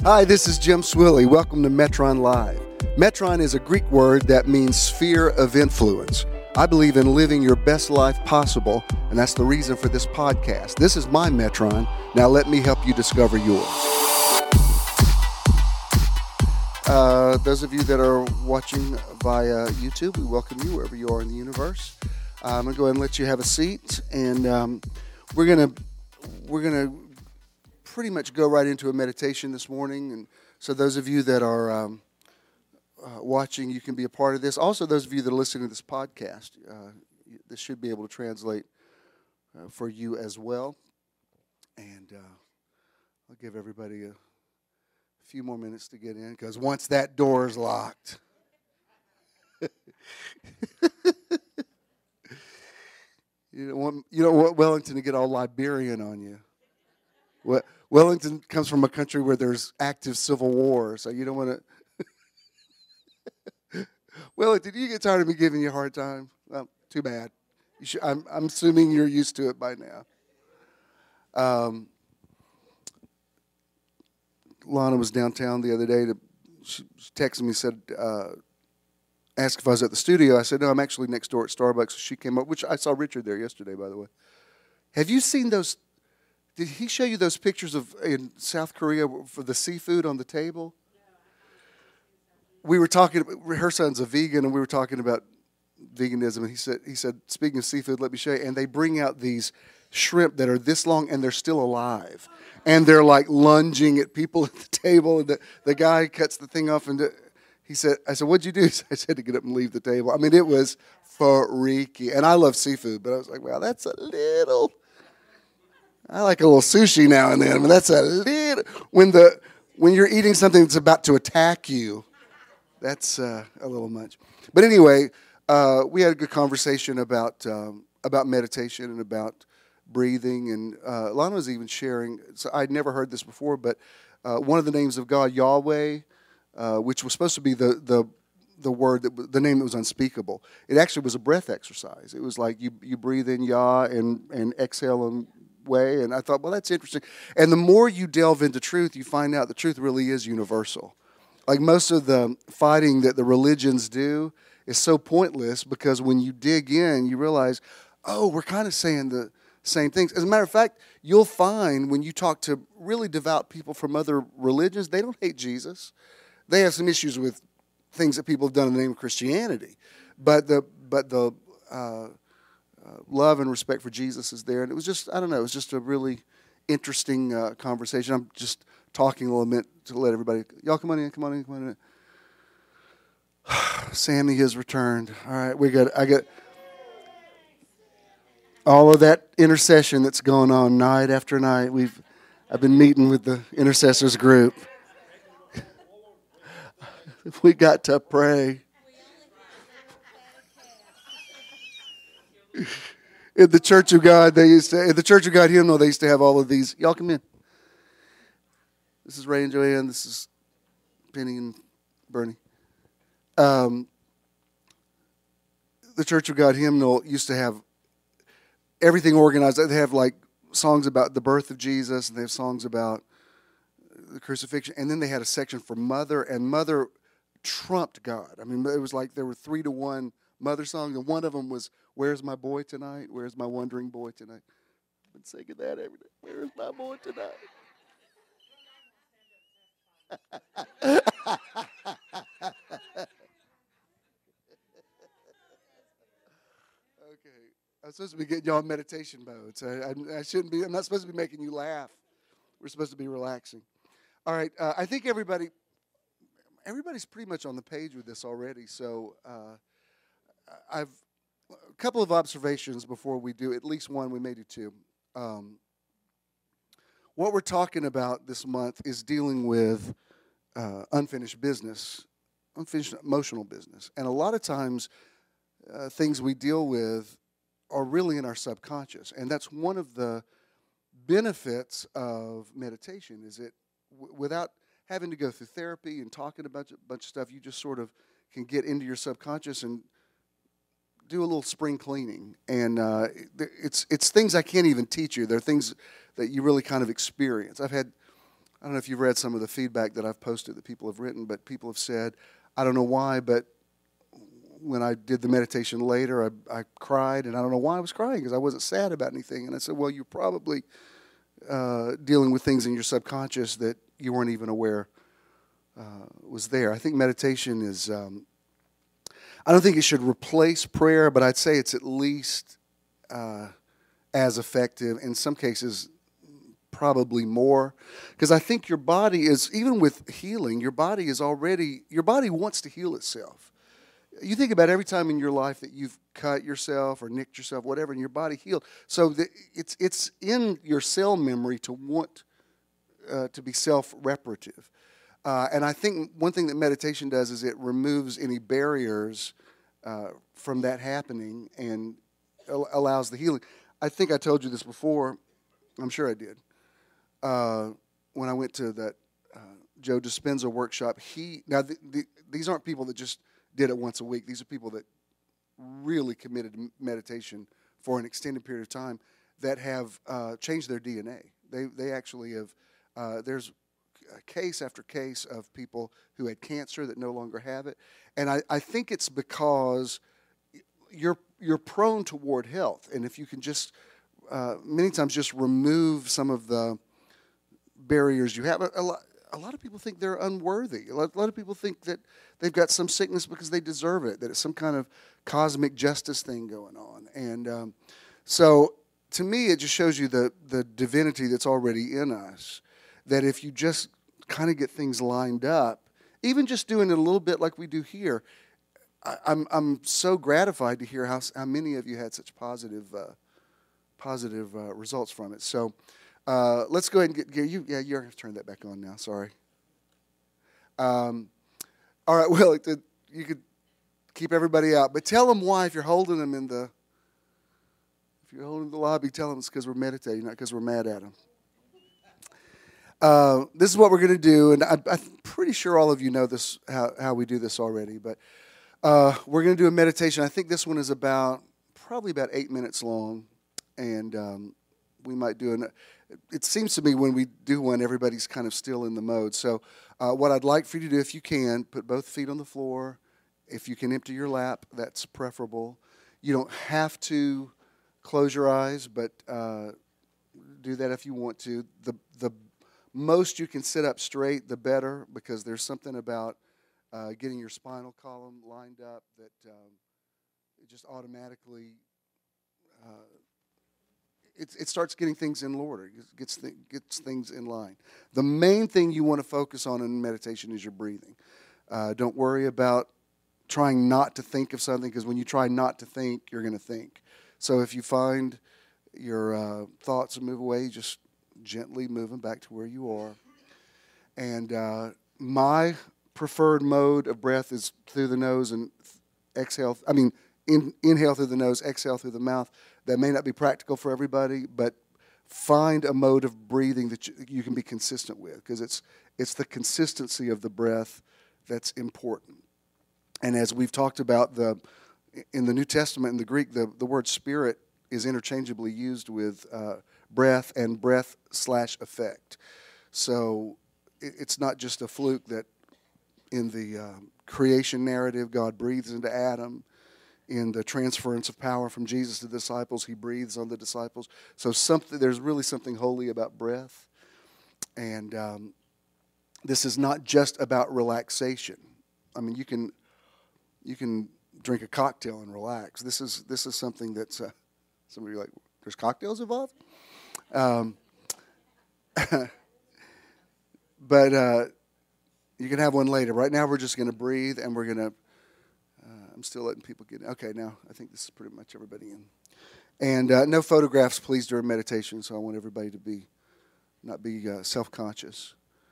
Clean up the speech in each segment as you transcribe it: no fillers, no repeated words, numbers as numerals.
Hi, this is Jim Swilly. Welcome to Metron Live. Metron is a Greek word that means sphere of influence. I believe in living your best life possible, and that's the reason for this podcast. This is my Metron. Now let me help you discover yours. Those of you that are watching via YouTube, we welcome you wherever you are in the universe. I'm going to go ahead and let you have a seat, and we're gonna pretty much go right into a meditation this morning. And so those of you that are watching, you can be a part of this. Also, those of you that are listening to this podcast, this should be able to translate for you as well. And I'll give everybody a few more minutes to get in, because once that door is locked, you don't want Wellington to get all Liberian on you. Wellington comes from a country where there's active civil war, so you don't want to. Wellington, do you get tired of me giving you a hard time? Well, too bad. I'm assuming you're used to it by now. Lana was downtown the other day. She texted me, said, asked if I was at the studio. I said, no, I'm actually next door at Starbucks. So she came up, which I saw Richard there yesterday, by the way. Have you seen those? Did he show you those pictures of in South Korea for the seafood on the table? We were talking. Her son's a vegan, and we were talking about veganism. And he said, speaking of seafood, let me show you. And they bring out these shrimp that are this long, and they're still alive, and they're like lunging at people at the table. And the guy cuts the thing off, and he said, "I said, what'd you do?" I said, "To get up and leave the table." I mean, it was freaky. And I love seafood, but I was like, "Wow, that's a little." I like a little sushi now and then. I mean, that's a little. When you're eating something that's about to attack you, that's a little much. But anyway, we had a good conversation about meditation and about breathing. And Lana was even sharing. So I'd never heard this before, but one of the names of God, Yahweh, which was supposed to be the word the name that was unspeakable. It actually was a breath exercise. It was like you breathe in Yah and exhale in way. And I thought, well, that's interesting. And the more you delve into truth, you find out the truth really is universal. Like most of the fighting that the religions do is so pointless, because when you dig in, you realize, oh, we're kind of saying the same things. As a matter of fact, you'll find when you talk to really devout people from other religions, they don't hate Jesus. They have some issues with things that people have done in the name of Christianity. But the love and respect for Jesus is there. And it was just, I don't know, it was just a really interesting conversation. I'm just talking a little bit to let everybody, y'all come on in. Sammy has returned. All right, I got all of that intercession that's going on night after night. I've been meeting with the intercessors group. We got to pray. In the Church of God, in the Church of God hymnal, they used to have all of these. Y'all come in. This is Ray and Joanne. This is Penny and Bernie. The Church of God hymnal used to have everything organized. They have like songs about the birth of Jesus, and they have songs about the crucifixion. And then they had a section for Mother, and Mother trumped God. I mean, it was like there were 3-to-1 Mother songs, and one of them was, "Where's my boy tonight? Where's my wandering boy tonight?" I've been singing that every day. Where's my boy tonight? Okay, I'm supposed to be getting y'all in meditation mode, so I shouldn't be. I'm not supposed to be making you laugh. We're supposed to be relaxing. All right, I think everybody's pretty much on the page with this already. So I've a couple of observations before we do at least one. We may do two. What we're talking about this month is dealing with unfinished business, unfinished emotional business. And a lot of times, things we deal with are really in our subconscious. And that's one of the benefits of meditation, is it without having to go through therapy and talking about a bunch of stuff, you just sort of can get into your subconscious and do a little spring cleaning. And it's things I can't even teach you. They're things that you really kind of experience. I've had I don't know if you've read some of the feedback that I've posted that people have written, but people have said, I don't know why, but when I did the meditation later, I cried, and I don't know why I was crying, because I wasn't sad about anything. And I said, well, you're probably dealing with things in your subconscious that you weren't even aware was there. I think meditation is, I don't think it should replace prayer, but I'd say it's at least as effective, in some cases probably more, because I think your body is, even with healing, your body wants to heal itself. You think about every time in your life that you've cut yourself or nicked yourself, whatever, and your body healed. So it's in your cell memory to want to be self-reparative. And I think one thing that meditation does is it removes any barriers from that happening and allows the healing. I think I told you this before. I'm sure I did. When I went to that Joe Dispenza workshop, these aren't people that just did it once a week. These are people that really committed to meditation for an extended period of time that have changed their DNA. They actually have, there's case after case of people who had cancer that no longer have it. And I think it's because you're prone toward health. And if you can just, many times just remove some of the barriers you have. A lot of people think they're unworthy. A lot of people think that they've got some sickness because they deserve it, that it's some kind of cosmic justice thing going on. And so to me, it just shows you the divinity that's already in us, that if you just kind of get things lined up, even just doing it a little bit like we do here, I'm so gratified to hear how many of you had such positive results from it. So let's go ahead and get you. Yeah, you're going to turn that back on now. Sorry. All right. Well, you could keep everybody out, but tell them why. If you're holding them in the lobby, tell them it's because we're meditating, not because we're mad at them. This is what we're going to do, and I'm pretty sure all of you know this, how we do this already, but we're going to do a meditation. I think this one is probably about 8 minutes long, and we might do it seems to me when we do one, everybody's kind of still in the mode. So what I'd like for you to do, if you can, put both feet on the floor. If you can empty your lap, that's preferable. You don't have to close your eyes, but do that if you want to. The most you can sit up straight, the better, because there's something about getting your spinal column lined up that it just automatically it starts getting things in order, gets things in line. The main thing you want to focus on in meditation is your breathing. Don't worry about trying not to think of something, because when you try not to think, you're going to think. So if you find your thoughts move away, just gently move them back to where you are. And my preferred mode of breath is through the nose and exhale. Inhale through the nose, exhale through the mouth. That may not be practical for everybody, but find a mode of breathing that you can be consistent with, because it's the consistency of the breath that's important. And as we've talked about, in the New Testament, in the Greek, the word spirit is interchangeably used with breath and breath/effect. So it's not just a fluke that in the creation narrative, God breathes into Adam. In the transference of power from Jesus to the disciples, he breathes on the disciples. So there's really something holy about breath. And this is not just about relaxation. I mean, you can drink a cocktail and relax. This is something that's some of you are like, there's cocktails involved? But you can have one later. Right now we're just going to breathe, and we're going to I'm still letting people get in. Okay, now I think this is pretty much everybody in. And no photographs, please, during meditation, so I want everybody to not be self-conscious.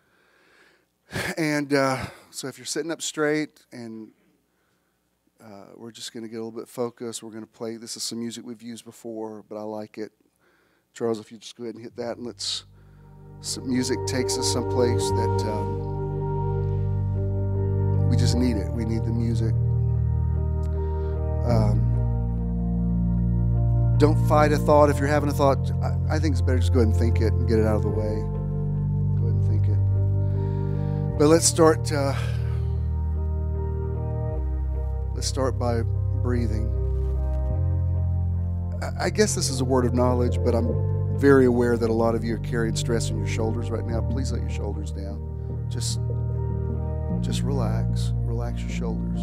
And so if you're sitting up straight, and we're just going to get a little bit focused. We're going to play. This is some music we've used before, but I like it. Charles, if you just go ahead and hit that, and some music takes us someplace that we just need it. We need the music. Don't fight a thought. If you're having a thought, I think it's better just go ahead and think it and get it out of the way. Go ahead and think it. But let's start by breathing. I guess this is a word of knowledge, but I'm very aware that a lot of you are carrying stress on your shoulders right now. Please let your shoulders down. Just relax. Relax your shoulders.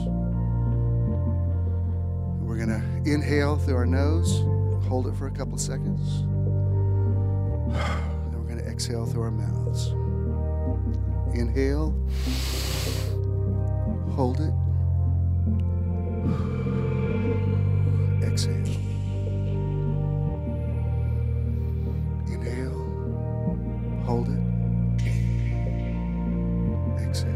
We're going to inhale through our nose. Hold it for a couple of seconds. Then we're going to exhale through our mouths. Inhale. Hold it. Exhale. Inhale. Hold it. Exhale.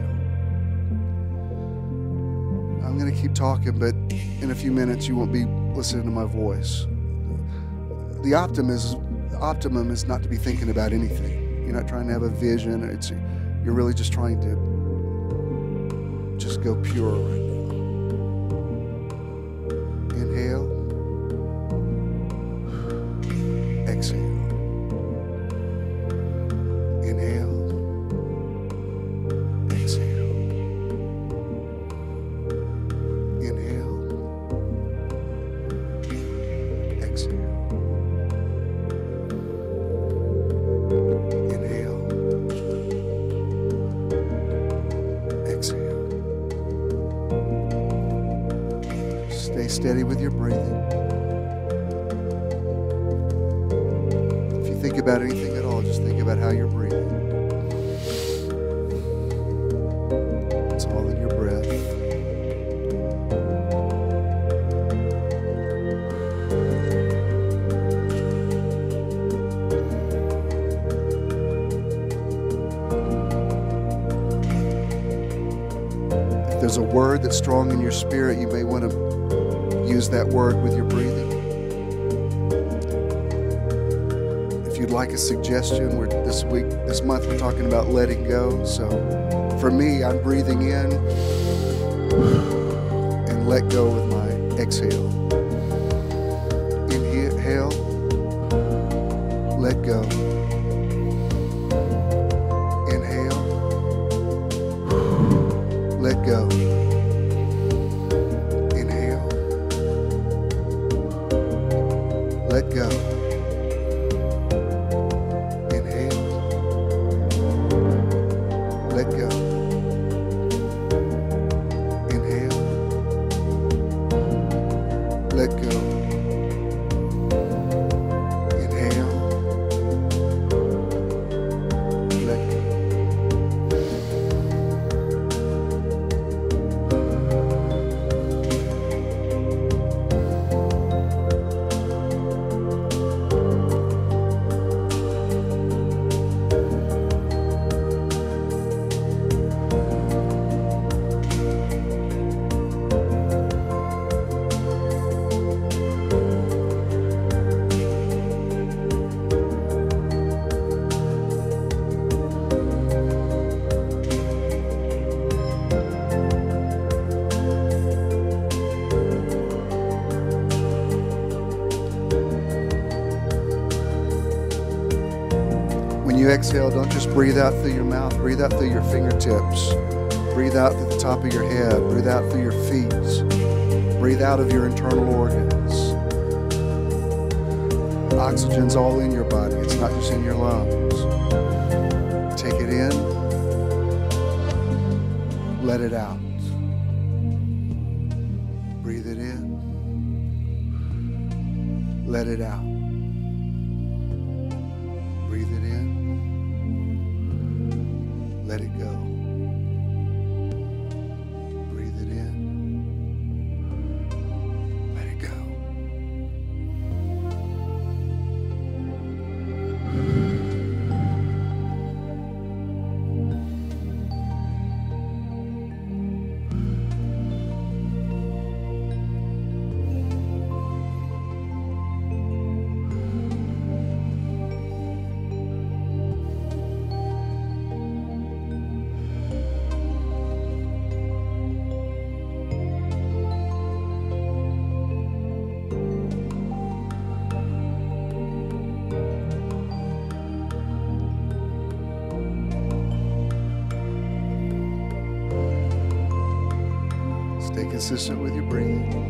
I'm going to keep talking, but in a few minutes you won't be listening to my voice. The optimum is not to be thinking about anything. You're not trying to have a vision. You're really just trying to just go pure right now. Inhale. Exhale. Inhale. Exhale. Inhale. Exhale. Inhale. Exhale. Stay steady with your breathing. If you think about anything at all, just think about how you're breathing. It's all in your breath. If there's a word that's strong in your spirit, you may want to use that word with your breathing. If you'd like a suggestion, this month we're talking about letting go. So for me, I'm breathing in and let go with my exhale. Inhale, let go. Inhale, let go. Inhale, let go. Inhale, let go. Inhale, let go. Inhale, let go. When you exhale, don't just breathe out through your mouth. Breathe out through your fingertips. Breathe out through the top of your head. Breathe out through your feet. Breathe out of your internal organs. Oxygen's all in your body. It's not just in your lungs. Take it in. Let it out. Breathe it in. Let it out. Breathe it in. Let it go. Breathe it in. Let it go. Stay consistent with your breathing.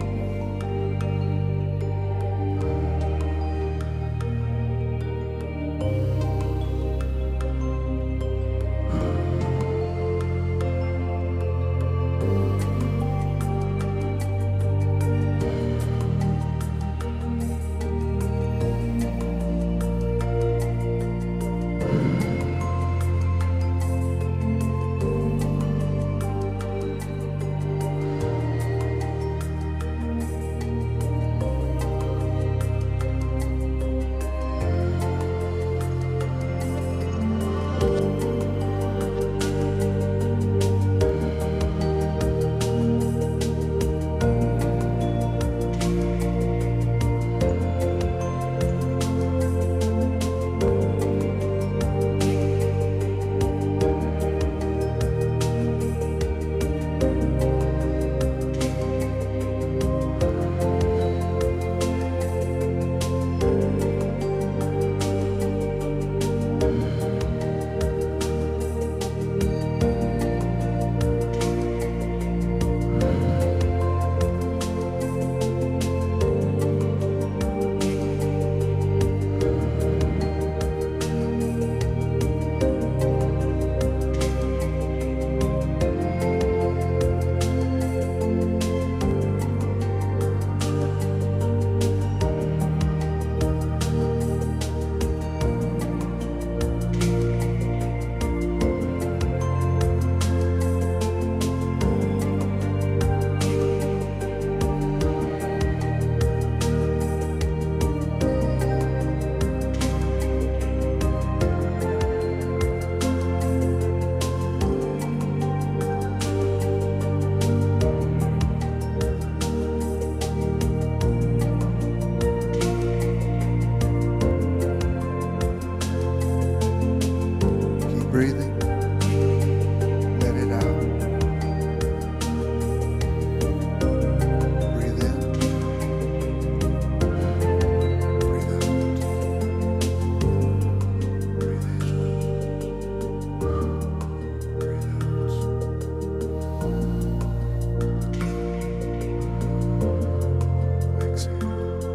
Breathing. Let it out. Breathe in. Breathe out. Breathe in. Breathe out. Exhale.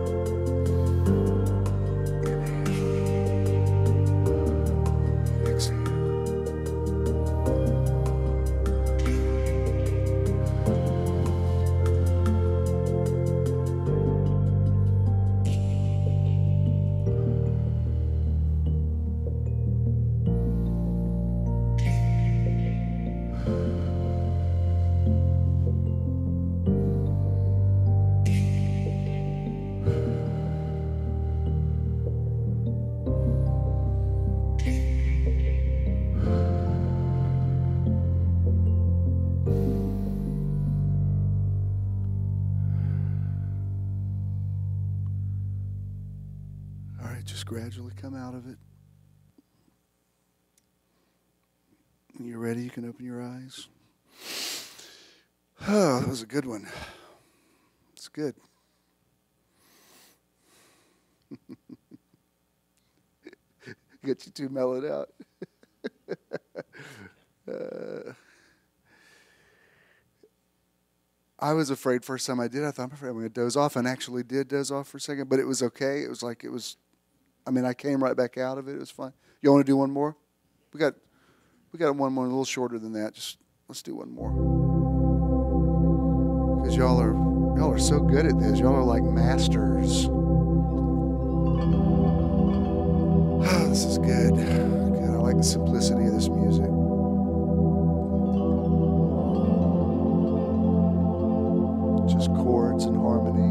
Inhale. Exhale. All right, just gradually come out of it. When you're ready, you can open your eyes. Oh, that was a good one. It's good. Get you too mellowed out. I was afraid first time I did. I thought, I'm afraid I'm going to doze off, and actually did doze off for a second, but it was okay. It was like I came right back out of it. It was fine. You want to do one more? We got one more a little shorter than that. Just let's do one more. Because y'all are so good at this. Y'all are like masters. This is good. Good. I like the simplicity of this music. Just chords and harmony.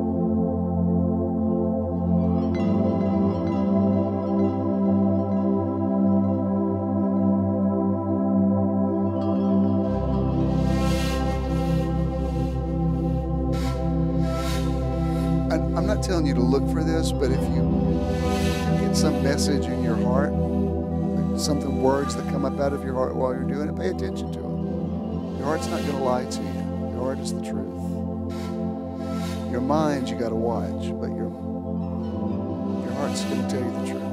I'm not telling you to look for this, but if you get some message in your heart, words that come up out of your heart while you're doing it, pay attention to them. Your heart's not going to lie to you. Your heart is the truth. Your mind you got to watch, but your heart's going to tell you the truth.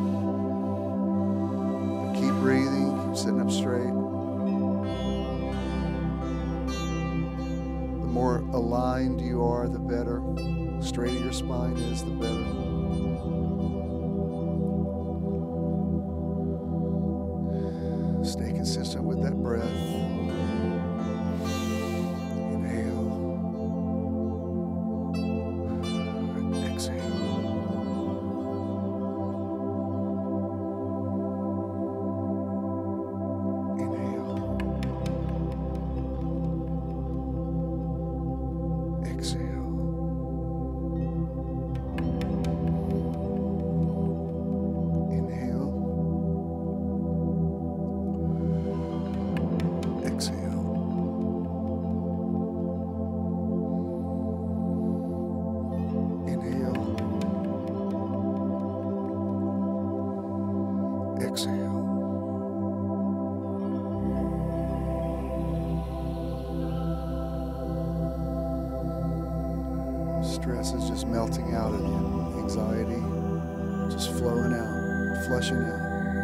But keep breathing, keep sitting up straight. The aligned you are, the better. The straighter your spine is, the better. Stay consistent with that breath. Inhale. Exhale. Inhale. Exhale. Inhale. Exhale. Inhale. Exhale. Stress is just melting out of you. Anxiety just flowing out, flushing out.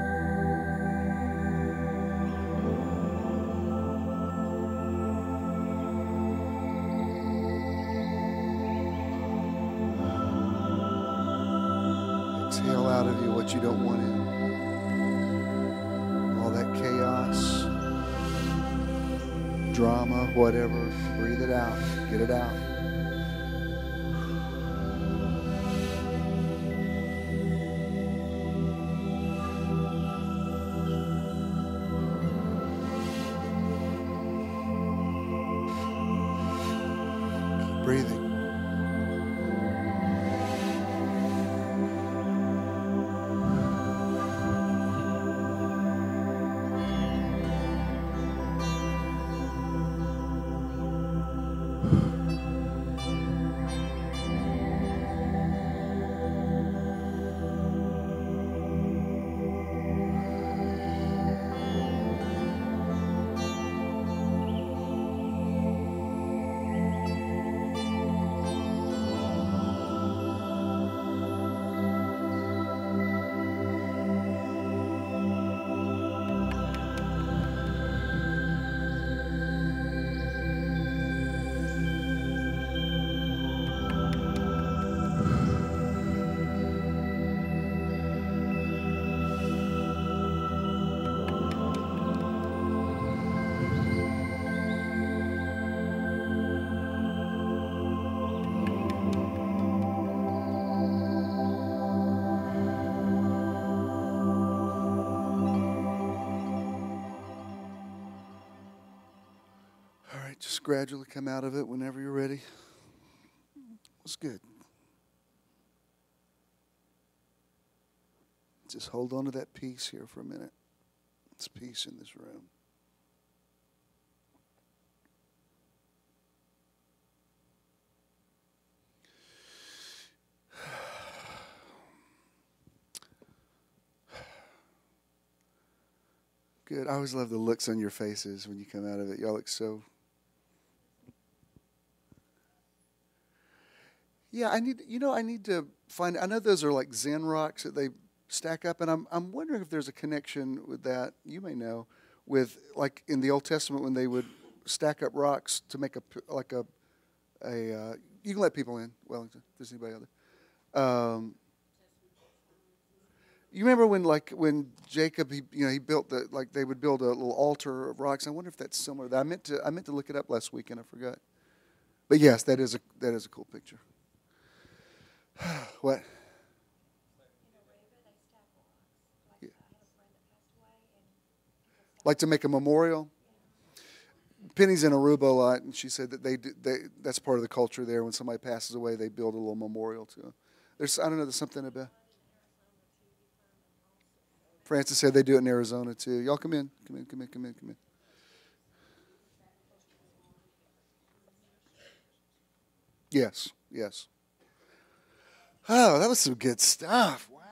Exhale out of you what you don't want in. All that chaos, drama, whatever. Breathe it out. Get it out. Keep breathing. All right, just gradually come out of it whenever you're ready. It's good. Just hold on to that peace here for a minute. It's peace in this room. Good. I always love the looks on your faces when you come out of it. Y'all look so... Yeah, I need to find... I know those are like Zen rocks that they stack up, and I'm wondering if there's a connection with that. You may know, with like in the Old Testament when they would stack up rocks to make you can let people in, Wellington, if there's anybody out there. You remember when Jacob he built they would build a little altar of rocks. I wonder if that's similar to that. I meant to look it up last week and I forgot. But yes, that is a cool picture. What? Yeah. Like to make a memorial? Penny's in Aruba a lot, and she said that that's part of the culture there. When somebody passes away, they build a little memorial to them. There's something about... Francis said they do it in Arizona too. Y'all come in. Yes. Oh, that was some good stuff. Wow.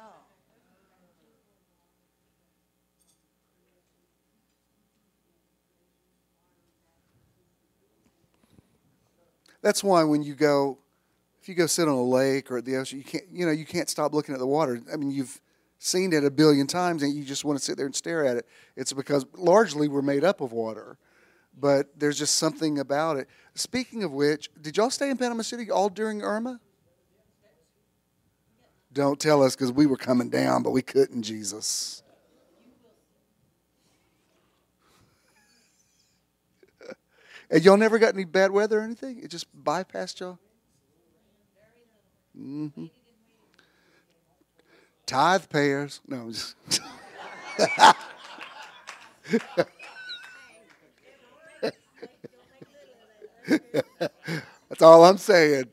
That's why when if you go sit on a lake or at the ocean, you can't stop looking at the water. I mean, you've seen it a billion times and you just want to sit there and stare at it. It's because largely we're made up of water. But there's just something about it. Speaking of which, did y'all stay in Panama City all during Irma? Don't tell us because we were coming down, but we couldn't, Jesus. And y'all never got any bad weather or anything? It just bypassed y'all? Hmm. Tithe payers. No, I'm just. That's all I'm saying.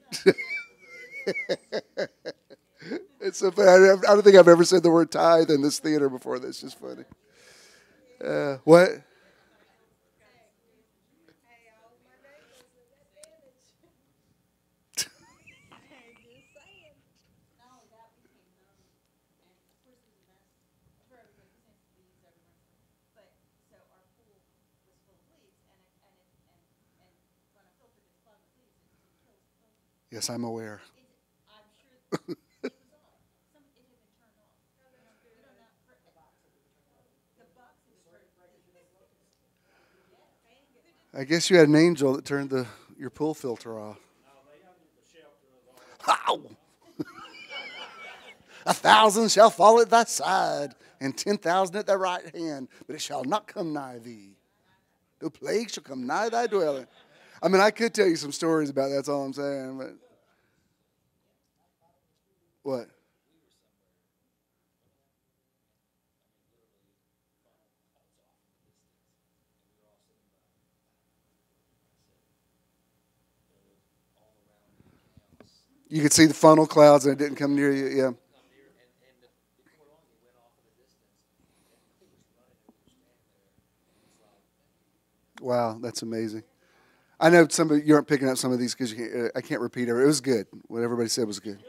It's so funny. I don't think I've ever said the word tithe in this theater before. That's just funny. What? Yes, I'm aware. I guess you had an angel that turned your pool filter off. How? 1,000 shall fall at thy side, and 10,000 at thy right hand, but it shall not come nigh thee. No plague shall come nigh thy dwelling. I mean, I could tell you some stories about that. That's all I'm saying. But what? You could see the funnel clouds, and it didn't come near you. Yeah. Wow, that's amazing. I know some of you aren't picking up some of these because I can't repeat it. It was good. What everybody said was good.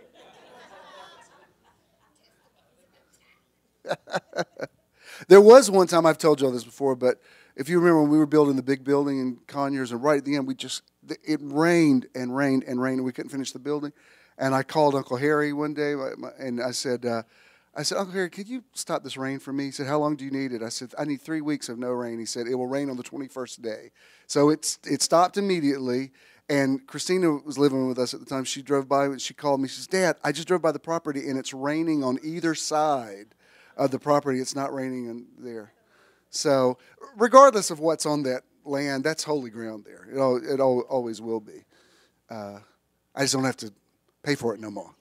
There was one time, I've told you all this before, but if you remember when we were building the big building in Conyers, and right at the end, it rained and rained and rained, and we couldn't finish the building. And I called Uncle Harry one day, and I said, Uncle Harry, could you stop this rain for me? He said, how long do you need it? I said, I need 3 weeks of no rain. He said, it will rain on the 21st day. So it stopped immediately. And Christina was living with us at the time. She drove by. She called me. She says, Dad, I just drove by the property, and it's raining on either side of the property. It's not raining in there. So regardless of what's on that land, that's holy ground there. Always will be. I just don't have to pay for it no more.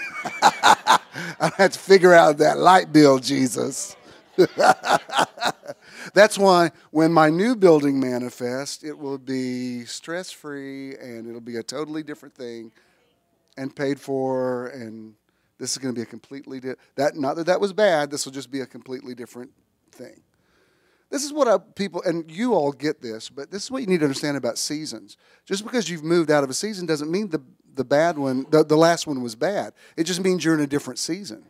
I have to figure out that light bill, Jesus. That's why when my new building manifests, it will be stress-free and it'll be a totally different thing and paid for. And this is going to be a completely not that was bad. This will just be a completely different thing. This is what people, and you all get this, but this is what you need to understand about seasons. Just because you've moved out of a season doesn't mean the bad one, the last one was bad. It just means you're in a different season.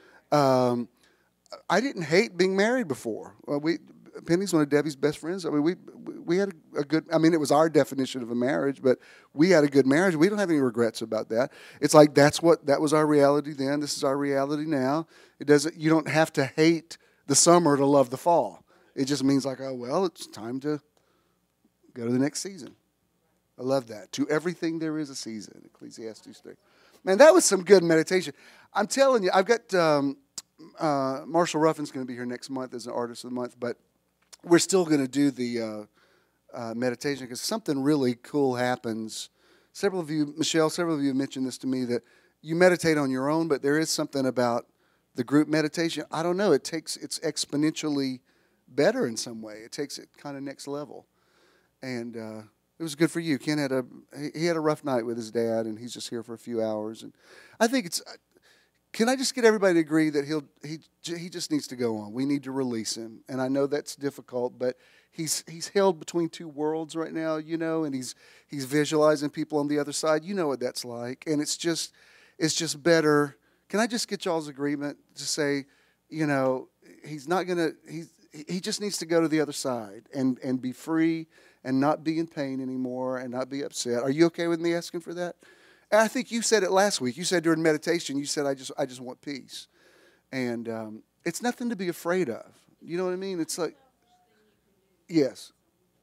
I didn't hate being married before. Penny's one of Debbie's best friends. I mean, we had a good. I mean, it was our definition of a marriage, but we had a good marriage. We don't have any regrets about that. It's like that was our reality then. This is our reality now. It doesn't. You don't have to hate the summer to love the fall. It just means like, oh well, it's time to go to the next season. I love that. To everything there is a season. Ecclesiastes 3. Man, that was some good meditation. I'm telling you, I've got Marshall Ruffin's going to be here next month as an artist of the month, but we're still going to do the meditation because something really cool happens. Several of you have mentioned this to me, that you meditate on your own, but there is something about the group meditation. I don't know. It's exponentially better in some way. It takes it kind of next level. And it was good for you. Ken had a rough night with his dad, and he's just here for a few hours. And I think it's. Can I just get everybody to agree that he just needs to go on? We need to release him, and I know that's difficult, but he's held between two worlds right now, and he's visualizing people on the other side. You know what that's like, and it's just better. Can I just get y'all's agreement to say, he's not gonna he just needs to go to the other side and be free and not be in pain anymore and not be upset. Are you okay with me asking for that? And I think you said it last week. You said during meditation, you said, I just want peace. And it's nothing to be afraid of. You know what I mean? It's like, yes.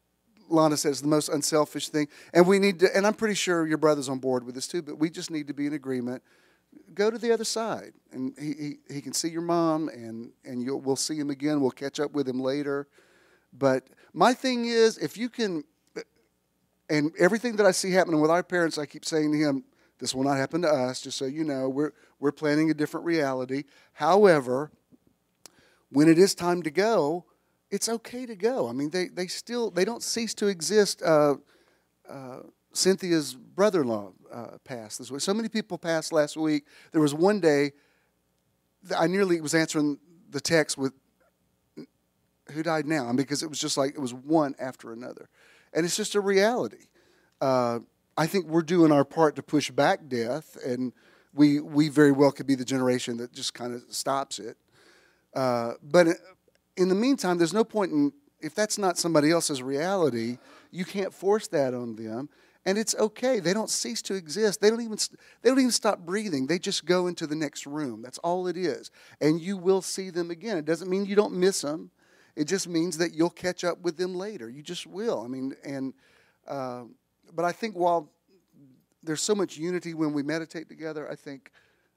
Lana said, it's the most unselfish thing. And we need to, and I'm pretty sure your brother's on board with this too, but we just need to be in agreement. Go to the other side, and he can see your mom, and we'll see him again. We'll catch up with him later. But my thing is, if you can, and everything that I see happening with our parents, I keep saying to him, this will not happen to us, just so you know. We're planning a different reality. However, when it is time to go, it's okay to go. I mean, they don't cease to exist. Cynthia's brother-in-law passed this week. So many people passed last week. There was one day I nearly was answering the text with, who died now? I mean, because it was just like it was one after another. And it's just a reality. I think we're doing our part to push back death, and we very well could be the generation that just kind of stops it. But in the meantime, there's no point in, if that's not somebody else's reality, you can't force that on them. And it's okay. They don't cease to exist. They don't even stop breathing. They just go into the next room. That's all it is. And you will see them again. It doesn't mean you don't miss them. It just means that you'll catch up with them later. You just will. I mean, but I think while there's so much unity when we meditate together, I think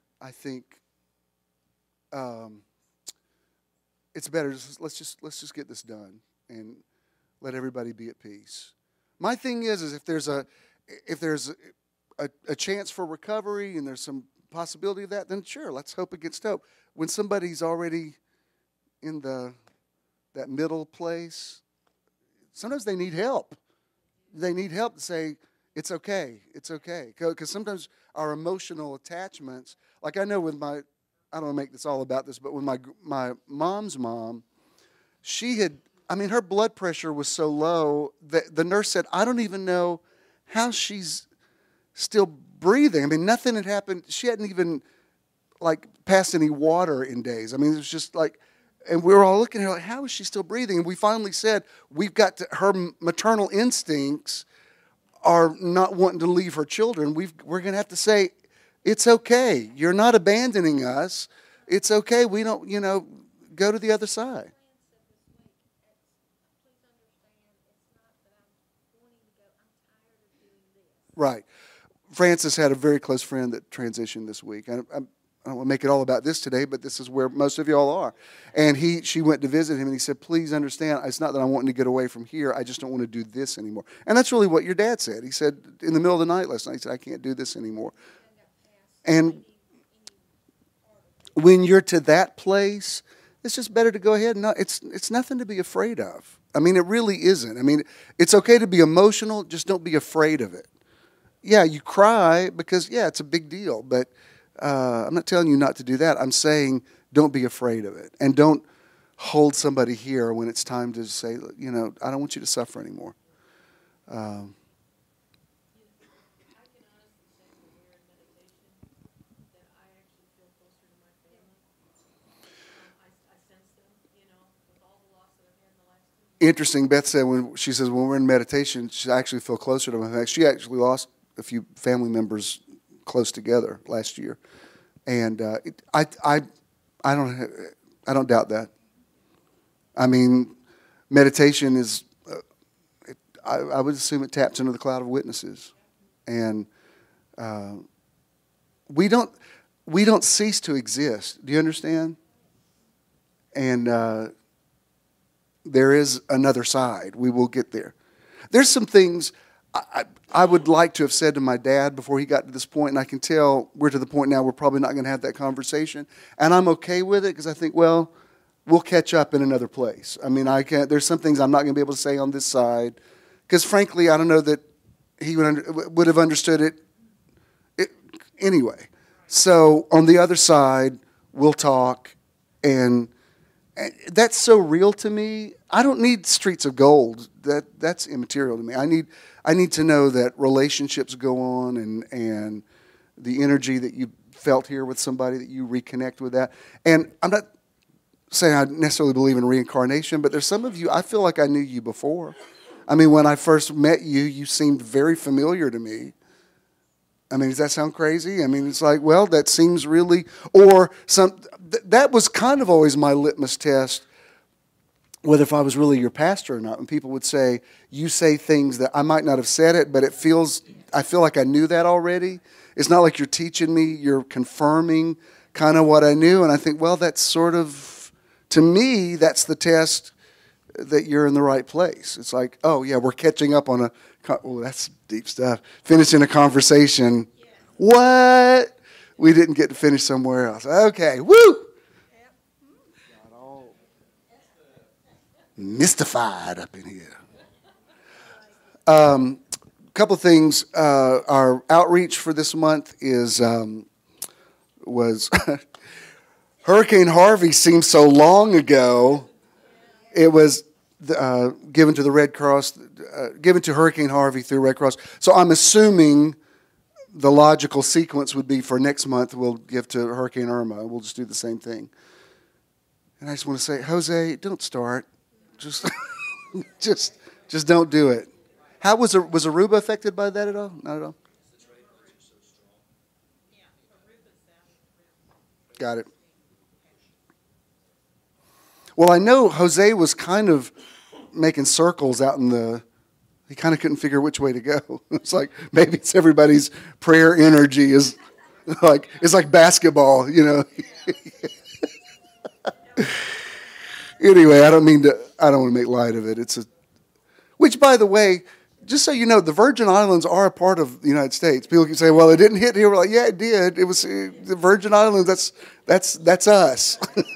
it's better. Let's just get this done and let everybody be at peace. My thing is if there's a chance for recovery and there's some possibility of that, then sure, let's hope against hope. When somebody's already in that middle place, sometimes they need help. They need help to say, it's okay, it's okay. Because sometimes our emotional attachments, like I know with I don't want to make this all about this, but with my mom's mom, her blood pressure was so low that the nurse said, I don't even know how she's still breathing. I mean, nothing had happened. She hadn't even, passed any water in days. I mean, it was just and we were all looking at her like, how is she still breathing? And we finally said, her maternal instincts are not wanting to leave her children. We're going to have to say, it's okay. You're not abandoning us. It's okay. We don't, go to the other side. Right. Francis had a very close friend that transitioned this week. I don't want to make it all about this today, but this is where most of y'all are. And she went to visit him, and he said, please understand, it's not that I'm wanting to get away from here. I just don't want to do this anymore. And that's really what your dad said. He said, in the middle of the night last night, he said, I can't do this anymore. And when you're to that place, it's just better to go ahead. No, it's nothing to be afraid of. I mean, it really isn't. I mean, it's okay to be emotional, just don't be afraid of it. Yeah, you cry because, it's a big deal. But I'm not telling you not to do that. I'm saying don't be afraid of it. And don't hold somebody here when it's time to say, I don't want you to suffer anymore. Interesting. Beth said when we're in meditation, she actually feel closer to my family. She actually lost a few family members close together last year, and I don't doubt that. I mean, meditation is. I would assume it taps into the cloud of witnesses, and we don't cease to exist. Do you understand? And there is another side. We will get there. There's some things I would like to have said to my dad before he got to this point, and I can tell we're to the point now we're probably not going to have that conversation, and I'm okay with it because I think, well, we'll catch up in another place. I mean, there's some things I'm not going to be able to say on this side because, frankly, I don't know that he would have understood it anyway. So on the other side, we'll talk, and that's so real to me. I don't need streets of gold. That's immaterial to me. I need to know that relationships go on and the energy that you felt here with somebody, that you reconnect with that. And I'm not saying I necessarily believe in reincarnation, but there's some of you, I feel like I knew you before. I mean, when I first met you, you seemed very familiar to me. I mean, does that sound crazy? I mean, it's like, well, that seems really, or that was kind of always my litmus test whether if I was really your pastor or not. And people would say, you say things that I might not have said it, but I feel like I knew that already. It's not like you're teaching me, you're confirming kind of what I knew. And I think, well, that's sort of, to me, that's the test that you're in the right place. It's like, oh, yeah, we're catching up on that's deep stuff. Finishing a conversation. Yeah. What? We didn't get to finish somewhere else. Okay, woo! Got all mystified up in here. Couple of things. Our outreach for this month was Hurricane Harvey seems so long ago. It was given to the Red Cross, given to Hurricane Harvey through Red Cross. So I'm assuming the logical sequence would be for next month we'll give to Hurricane Irma. We'll just do the same thing. And I just want to say, Jose, don't start. Just just don't do it. How was Aruba affected by that at all? Not at all. Got it. Well, I know Jose was kind of making circles out in he kind of couldn't figure which way to go. It's like maybe it's everybody's prayer energy is it's like basketball, Anyway, I don't want to make light of it. Which, by the way, just so you know, the Virgin Islands are a part of the United States. People can say, well, it didn't hit here. We're like, yeah, it did. It was the Virgin Islands. That's us.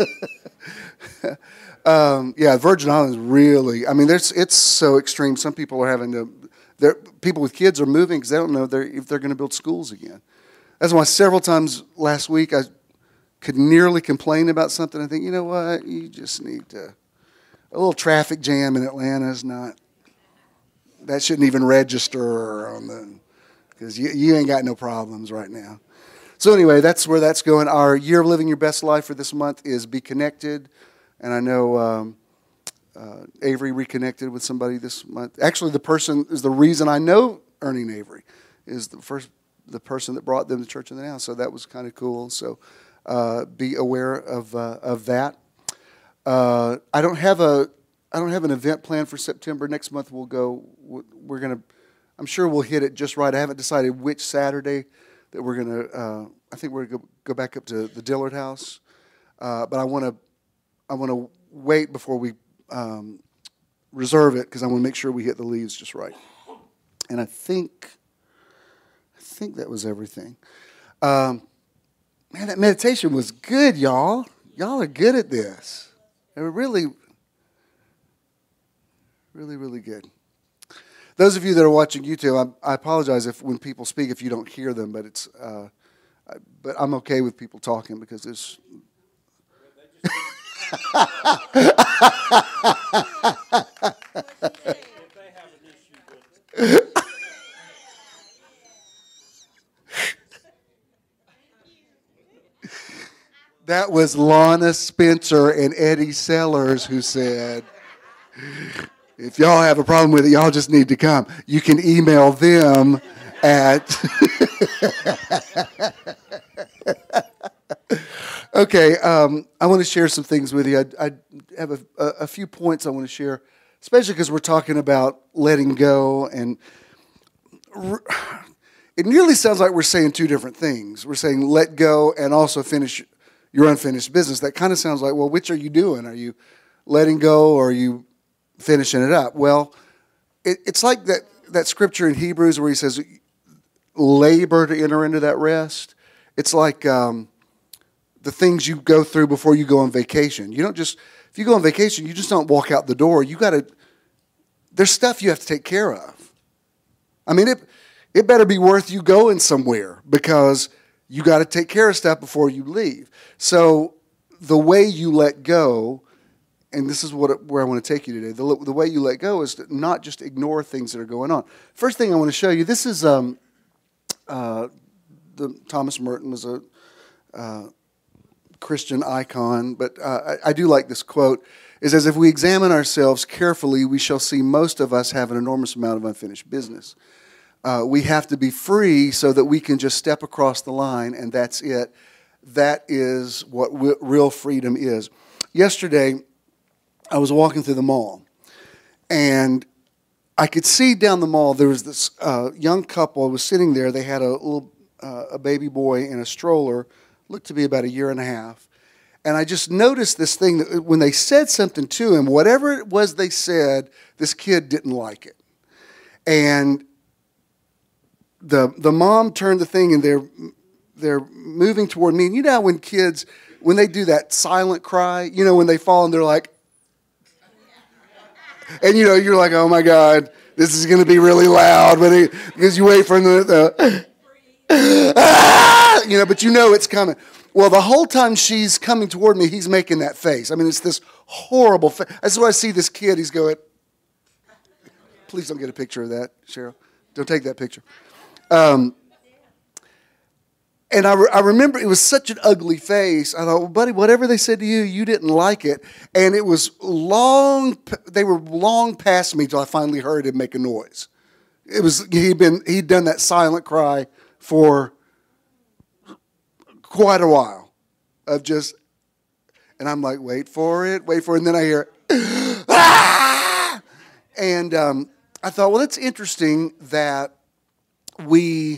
Virgin Islands really. I mean, it's so extreme. Some people are having to. People with kids are moving because they don't know if they're going to build schools again. That's why several times last week I could nearly complain about something. I think, you know what? You just need a little traffic jam in Atlanta is not. That shouldn't even register because you ain't got no problems right now. So anyway, that's where that's going. Our year of living your best life for this month is Be Connected. And I know Avery reconnected with somebody this month. Actually, the person is the reason I know Ernie and Avery is the person that brought them to Church in the Now. So that was kind of cool. So be aware of that. I don't have an event planned for September. Next month we'll go. I'm sure we'll hit it just right. I haven't decided which Saturday that we're gonna. I think we're gonna go back up to the Dillard House, but I want to wait before we reserve it because I want to make sure we hit the leaves just right. And I think that was everything. Man, that meditation was good, y'all. Y'all are good at this. They were really, really, really good. Those of you that are watching YouTube, I apologize when people speak if you don't hear them, but but I'm okay with people talking because there's. That was Lana Spencer and Eddie Sellers who said, if y'all have a problem with it, y'all just need to come. You can email them at... Okay, I want to share some things with you. I have a few points I want to share, especially because we're talking about letting go, and it nearly sounds like we're saying two different things. We're saying let go and also finish your unfinished business. That kind of sounds like, well, which are you doing? Are you letting go or are you finishing it up? Well, it's like that scripture in Hebrews where he says, labor to enter into that rest. It's like the things you go through before you go on vacation. You don't just, if you go on vacation, you just don't walk out the door. There's stuff you have to take care of. I mean, it better be worth you going somewhere because you got to take care of stuff before you leave. So the way you let go, and this is where I want to take you today, the way you let go is to not just ignore things that are going on. First thing I want to show you, this is Thomas Merton was a Christian icon, but I do like this quote. It says, if we examine ourselves carefully, we shall see most of us have an enormous amount of unfinished business. We have to be free so that we can just step across the line, and that's it. That is what real freedom is. Yesterday, I was walking through the mall, and I could see down the mall there was this young couple was sitting there. They had a baby boy in a stroller, looked to be about a year and a half. And I just noticed this thing that when they said something to him, whatever it was they said, this kid didn't like it. And the mom turned the thing, and they're moving toward me. And you know how when kids, when they do that silent cry, you know, when they fall and they're like, and you know, you're like, oh my God, this is going to be really loud. But because you wait for the you know, but you know it's coming. Well, the whole time she's coming toward me, he's making that face. I mean, it's this horrible face. That's why I see this kid. He's going, please don't get a picture of that, Cheryl. Don't take that picture. And I remember it was such an ugly face. I thought, well, buddy, whatever they said to you, you didn't like it. And it was they were long past me till I finally heard him make a noise. He'd done that silent cry for quite a while of just, and I'm like, wait for it. And then I hear, ah! And I thought, well, it's interesting that when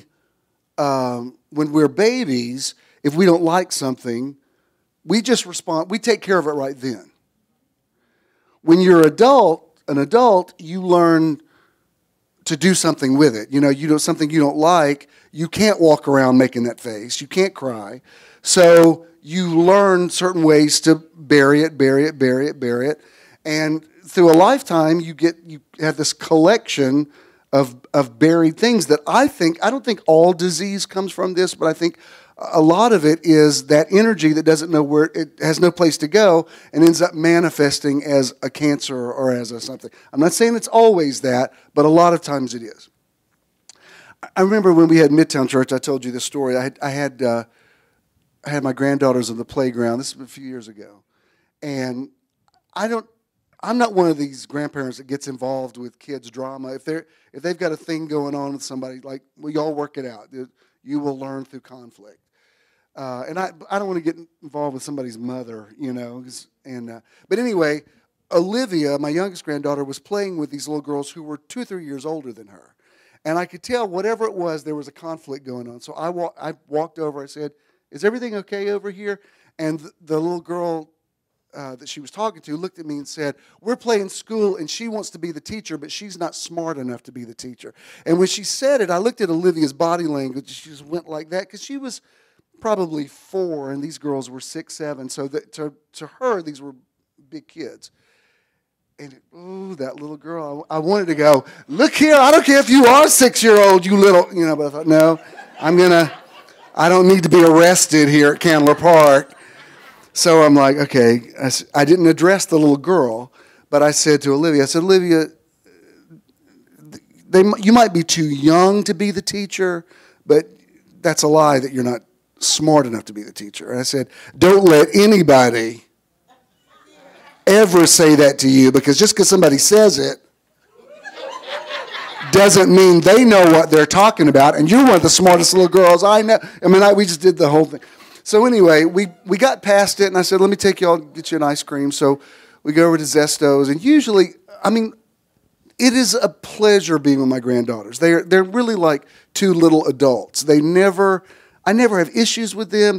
we're babies, if we don't like something, we just respond, we take care of it right then. When you're an adult, you learn to do something with it. You know, something you don't like, you can't walk around making that face. You can't cry. So you learn certain ways to bury it. And through a lifetime, you have this collection of buried things that I don't think all disease comes from this, but I think a lot of it is that energy that doesn't know where, it has no place to go and ends up manifesting as a cancer or as a something. I'm not saying it's always that, but a lot of times it is. I remember when we had Midtown Church, I told you this story. I had my granddaughters on the playground. This was a few years ago. And I'm not one of these grandparents that gets involved with kids' drama. If they've got a thing going on with somebody, like, well, y'all work it out. You will learn through conflict. And I don't want to get involved with somebody's mother, you know. But anyway, Olivia, my youngest granddaughter, was playing with these little girls who were 2 or 3 years older than her. And I could tell whatever it was, there was a conflict going on. So I walked over. I said, is everything okay over here? And the little girl that she was talking to looked at me and said, we're playing school, and she wants to be the teacher, but she's not smart enough to be the teacher. And when she said it, I looked at Olivia's body language. She just went like that because she was probably 4, and these girls were 6, 7. So that to her, these were big kids. And that little girl, I wanted to go, look here, I don't care if you are 6-year-old, you little, you know, but I thought, no, I don't need to be arrested here at Candler Park. So I'm like, okay, I didn't address the little girl, but I said to Olivia, Olivia, you might be too young to be the teacher, but that's a lie that you're not smart enough to be the teacher. And I said, don't let anybody ever say that to you, because just because somebody says it doesn't mean they know what they're talking about, and you're one of the smartest little girls I know. I mean, we just did the whole thing. So anyway, we got past it, and I said, let me take y'all, get you an ice cream. So we go over to Zesto's, and usually, I mean, it is a pleasure being with my granddaughters. They're really like 2 little adults. I never have issues with them.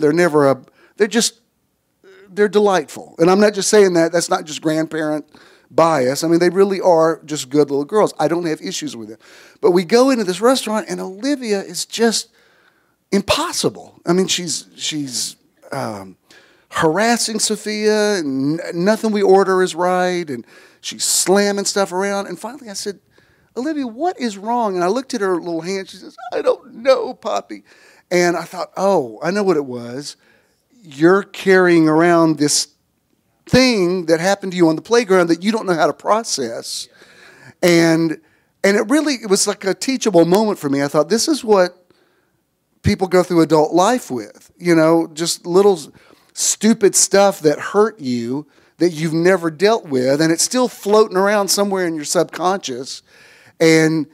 They're delightful. And I'm not just saying that. That's not just grandparent bias. I mean, they really are just good little girls. I don't have issues with them. But we go into this restaurant, and Olivia is just impossible. I mean, she's harassing Sophia, and nothing we order is right, and she's slamming stuff around. And finally I said, Olivia, what is wrong? And I looked at her little hand. She says, I don't know, Poppy. And I thought, oh, I know what it was. You're carrying around this thing that happened to you on the playground that you don't know how to process. And it was like a teachable moment for me. I thought, this is what people go through adult life with, you know, just little stupid stuff that hurt you that you've never dealt with, and it's still floating around somewhere in your subconscious. And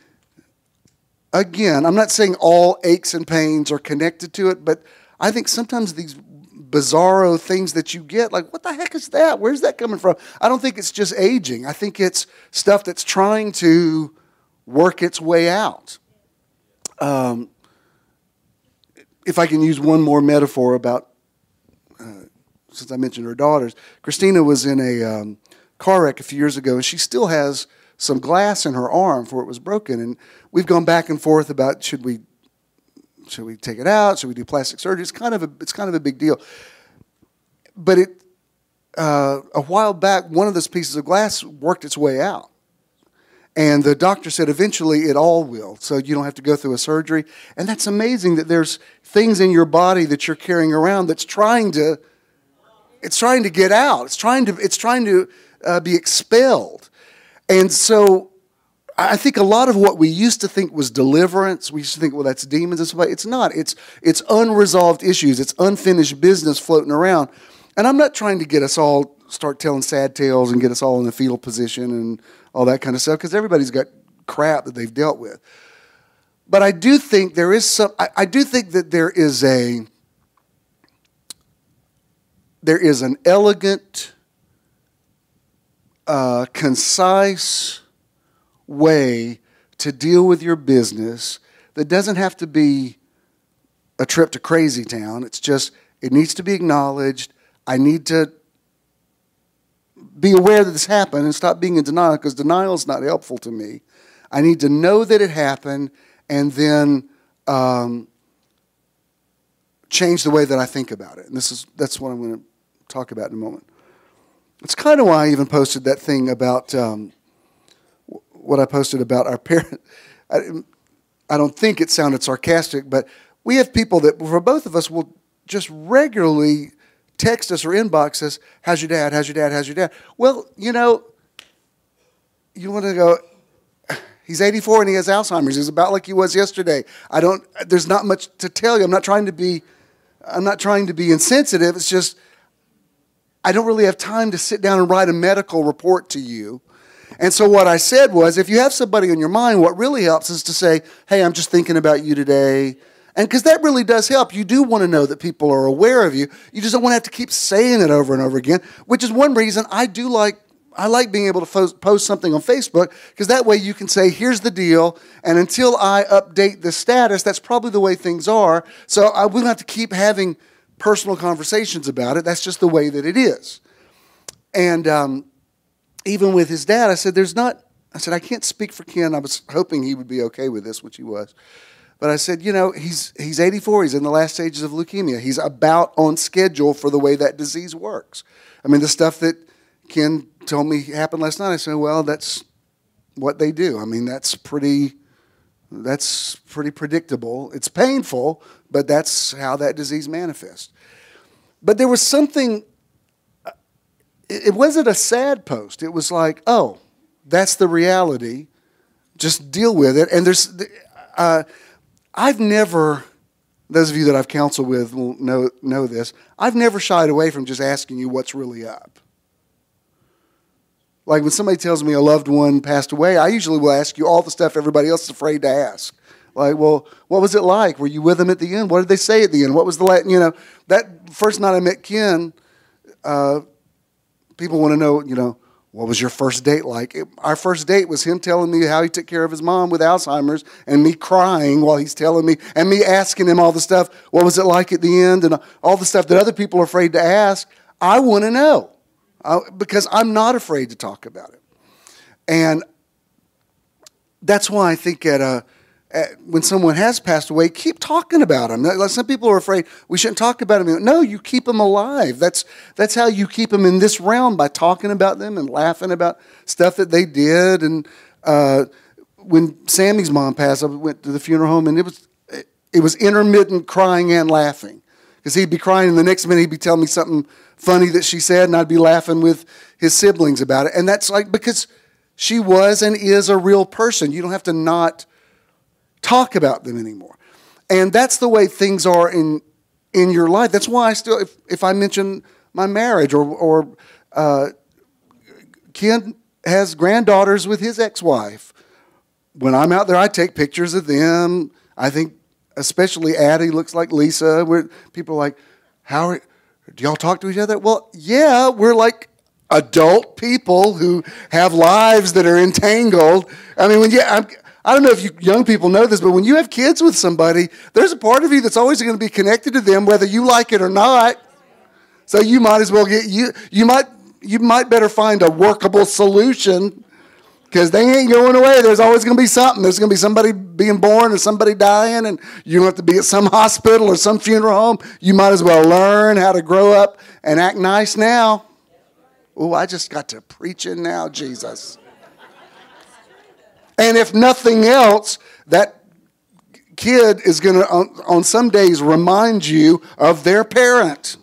again, I'm not saying all aches and pains are connected to it, but I think sometimes these bizarro things that you get. Like, what the heck is that? Where's that coming from? I don't think it's just aging. I think it's stuff that's trying to work its way out. If I can use one more metaphor about, since I mentioned her daughters, Christina was in a car wreck a few years ago, and she still has some glass in her arm where it was broken. And we've gone back and forth about should we take it out? Should we do plastic surgery? It's kind of a big deal. But a while back, one of those pieces of glass worked its way out. And the doctor said eventually it all will, so you don't have to go through a surgery. And that's amazing that there's things in your body that you're carrying around that's trying to get out. It's trying to be expelled. And so I think a lot of what we used to think was deliverance, we used to think, well, that's demons and stuff. It's not. It's unresolved issues. It's unfinished business floating around. And I'm not trying to get us all start telling sad tales and get us all in the fetal position and all that kind of stuff, because everybody's got crap that they've dealt with. But I do think there is I do think that there is an elegant, concise way to deal with your business that doesn't have to be a trip to crazy town. It's just, it needs to be acknowledged. I need to be aware that this happened and stop being in denial, because denial is not helpful to me. I need to know that it happened and then change the way that I think about it. And that's what I'm going to talk about in a moment. It's kind of why I even posted that thing about what I posted about our parents. I don't think it sounded sarcastic, but we have people that, for both of us, will just regularly text us or inbox us, how's your dad, how's your dad, how's your dad? Well, you want to go, he's 84 and he has Alzheimer's. He's about like he was yesterday. There's not much to tell you. I'm not trying to be insensitive. It's just, I don't really have time to sit down and write a medical report to you. And so what I said was, if you have somebody on your mind, what really helps is to say, hey, I'm just thinking about you today. And because that really does help. You do want to know that people are aware of you. You just don't want to have to keep saying it over and over again, which is one reason I like being able to post something on Facebook, because that way you can say, here's the deal, and until I update the status, that's probably the way things are. So I wouldn't have to keep having personal conversations about it. That's just the way that it is. And even with his dad, I said, I can't speak for Ken. I was hoping he would be okay with this, which he was. But I said, he's 84. He's in the last stages of leukemia. He's about on schedule for the way that disease works. I mean, the stuff that Ken told me happened last night, I said, well, that's what they do. I mean, that's pretty predictable. It's painful, but that's how that disease manifests. But there was something, it wasn't a sad post. It was like, oh, that's the reality. Just deal with it. And I've never, those of you that I've counseled with will know this, I've never shied away from just asking you what's really up. Like when somebody tells me a loved one passed away, I usually will ask you all the stuff everybody else is afraid to ask. Like, well, what was it like? Were you with them at the end? What did they say at the end? What was that first night I met Ken, people want to know, what was your first date like? Our first date was him telling me how he took care of his mom with Alzheimer's, and me crying while he's telling me, and me asking him all the stuff, what was it like at the end, and all the stuff that other people are afraid to ask. I want to know, because I'm not afraid to talk about it. And that's why I think when someone has passed away, keep talking about them. Like some people are afraid we shouldn't talk about them. No, you keep them alive. That's how you keep them in this realm, by talking about them and laughing about stuff that they did. And when Sammy's mom passed, I went to the funeral home, and it was intermittent crying and laughing, because he'd be crying, and the next minute he'd be telling me something funny that she said, and I'd be laughing with his siblings about it. And that's because she was and is a real person. You don't have to not talk about them anymore. And that's the way things are in your life. That's why I still, if I mention my marriage, or Ken has granddaughters with his ex-wife. When I'm out there, I take pictures of them. I think especially Addie looks like Lisa. Where people are like, Do y'all talk to each other? Well, yeah, we're like adult people who have lives that are entangled. I mean, I don't know if you young people know this, but when you have kids with somebody, there's a part of you that's always going to be connected to them, whether you like it or not. So you might as well you might better find a workable solution, because they ain't going away. There's always going to be something. There's going to be somebody being born or somebody dying, and you don't have to be at some hospital or some funeral home. You might as well learn how to grow up and act nice now. Oh, I just got to preaching now, Jesus. And if nothing else, that kid is going to, on some days, remind you of their parent.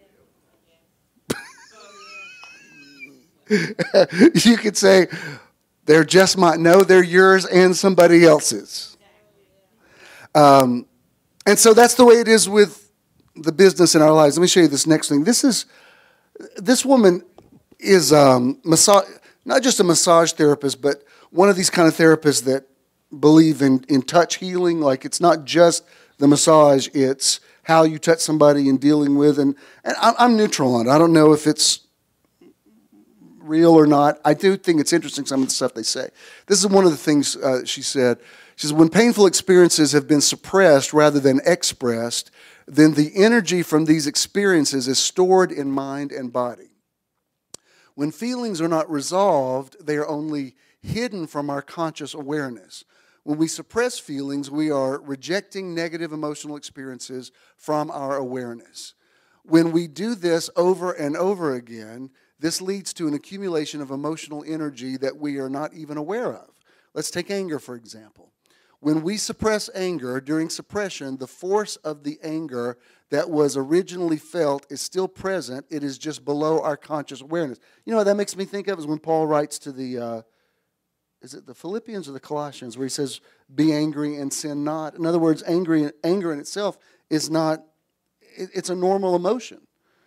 You could say, they're just mine. No, they're yours and somebody else's. And so that's the way it is with the business in our lives. Let me show you this next thing. This woman is not just a massage therapist, but one of these kind of therapists that believe in touch healing. Like, it's not just the massage, it's how you touch somebody and dealing with. And I'm neutral on it. I don't know if it's real or not. I do think it's interesting, some of the stuff they say. This is one of the things she said. She says, when painful experiences have been suppressed rather than expressed, then the energy from these experiences is stored in mind and body. When feelings are not resolved, they are only hidden from our conscious awareness. When we suppress feelings, we are rejecting negative emotional experiences from our awareness. When we do this over and over again, this leads to an accumulation of emotional energy that we are not even aware of. Let's take anger, for example. When we suppress anger, during suppression, the force of the anger that was originally felt is still present. It is just below our conscious awareness. You know what that makes me think of is when Paul writes to is it the Philippians or the Colossians, where he says, be angry and sin not. In other words, anger in itself is not, it's a normal emotion.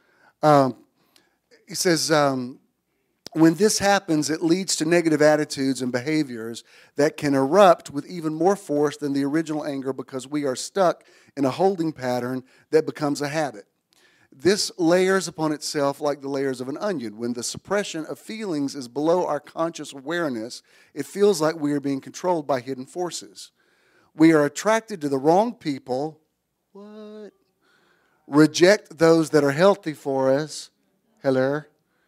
He says, when this happens, it leads to negative attitudes and behaviors that can erupt with even more force than the original anger, because we are stuck in a holding pattern that becomes a habit. This layers upon itself like the layers of an onion. When the suppression of feelings is below our conscious awareness, it feels like we are being controlled by hidden forces. We are attracted to the wrong people. What? Reject those that are healthy for us. Hello.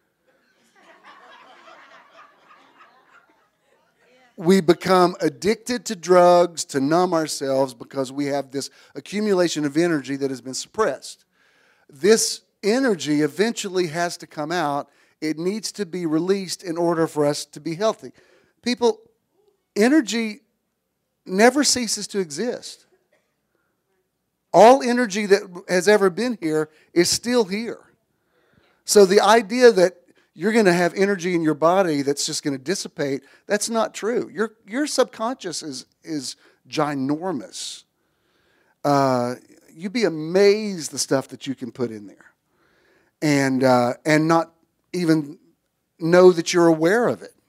We become addicted to drugs to numb ourselves because we have this accumulation of energy that has been suppressed. This energy eventually has to come out. It needs to be released in order for us to be healthy. People, energy never ceases to exist. All energy that has ever been here is still here. So the idea that you're going to have energy in your body that's just going to dissipate, that's not true. Your subconscious is ginormous. You'd be amazed the stuff that you can put in there, and not even know that you're aware of it.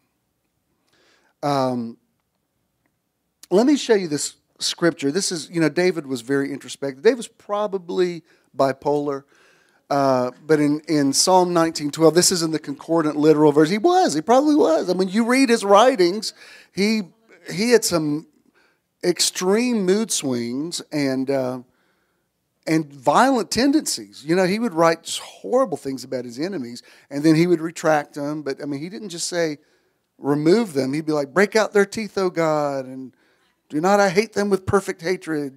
Let me show you this scripture. This is, David was very introspective. David was probably bipolar. But in Psalm 19:12, this is in the concordant literal verse. He probably was. I mean, you read his writings, he had some extreme mood swings and violent tendencies. He would write just horrible things about his enemies, and then he would retract them. But I mean, he didn't just say remove them. He'd be like, break out their teeth, O God, and do not I hate them with perfect hatred.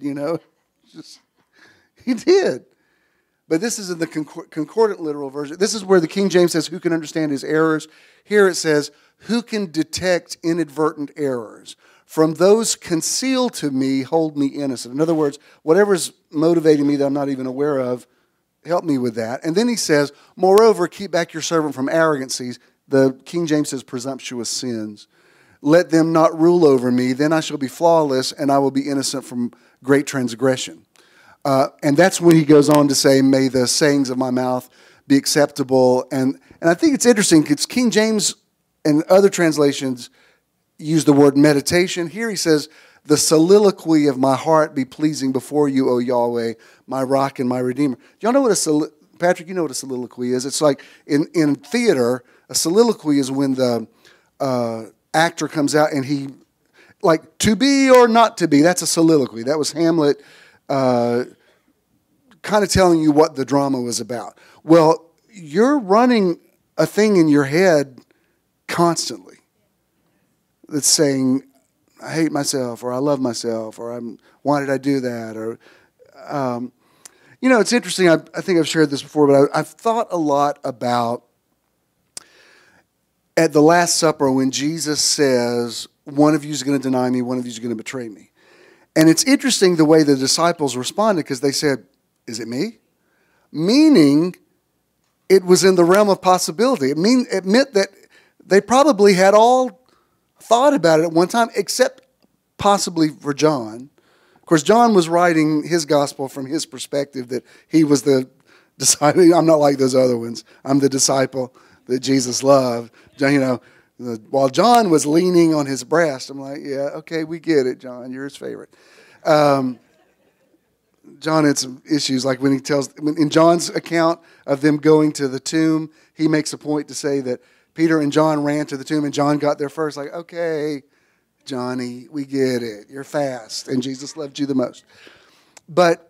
He did. But this is in the concordant literal version. This is where the King James says, who can understand his errors? Here it says, who can detect inadvertent errors? From those concealed to me, hold me innocent. In other words, whatever's motivating me that I'm not even aware of, help me with that. And then he says, moreover, keep back your servant from arrogancies. The King James says presumptuous sins. Let them not rule over me. Then I shall be flawless, and I will be innocent from great transgression. And that's when he goes on to say, may the sayings of my mouth be acceptable. And I think it's interesting because King James and other translations use the word meditation. Here he says, the soliloquy of my heart be pleasing before you, O Yahweh, my rock and my redeemer. Do y'all know what Patrick, you know what a soliloquy is. It's like in theater, a soliloquy is when the actor comes out and he, like, to be or not to be. That's a soliloquy. That was Hamlet kind of telling you what the drama was about. Well, you're running a thing in your head constantly that's saying, I hate myself, or I love myself, or why did I do that? Or, you know, it's interesting. I think I've shared this before, but I've thought a lot about at the Last Supper when Jesus says, one of you is going to deny me, one of you is going to betray me. And it's interesting the way the disciples responded, because they said, is it me? Meaning, it was in the realm of possibility. It meant that they probably had all thought about it at one time, except possibly for John. Of course, John was writing his gospel from his perspective that he was the disciple. I'm not like those other ones. I'm the disciple that Jesus loved. You know, while John was leaning on his breast, I'm like, yeah, okay, we get it, John. You're his favorite. John had some issues, like when he tells, in John's account of them going to the tomb, he makes a point to say that Peter and John ran to the tomb and John got there first. Like, okay, Johnny, we get it. You're fast, and Jesus loved you the most. But,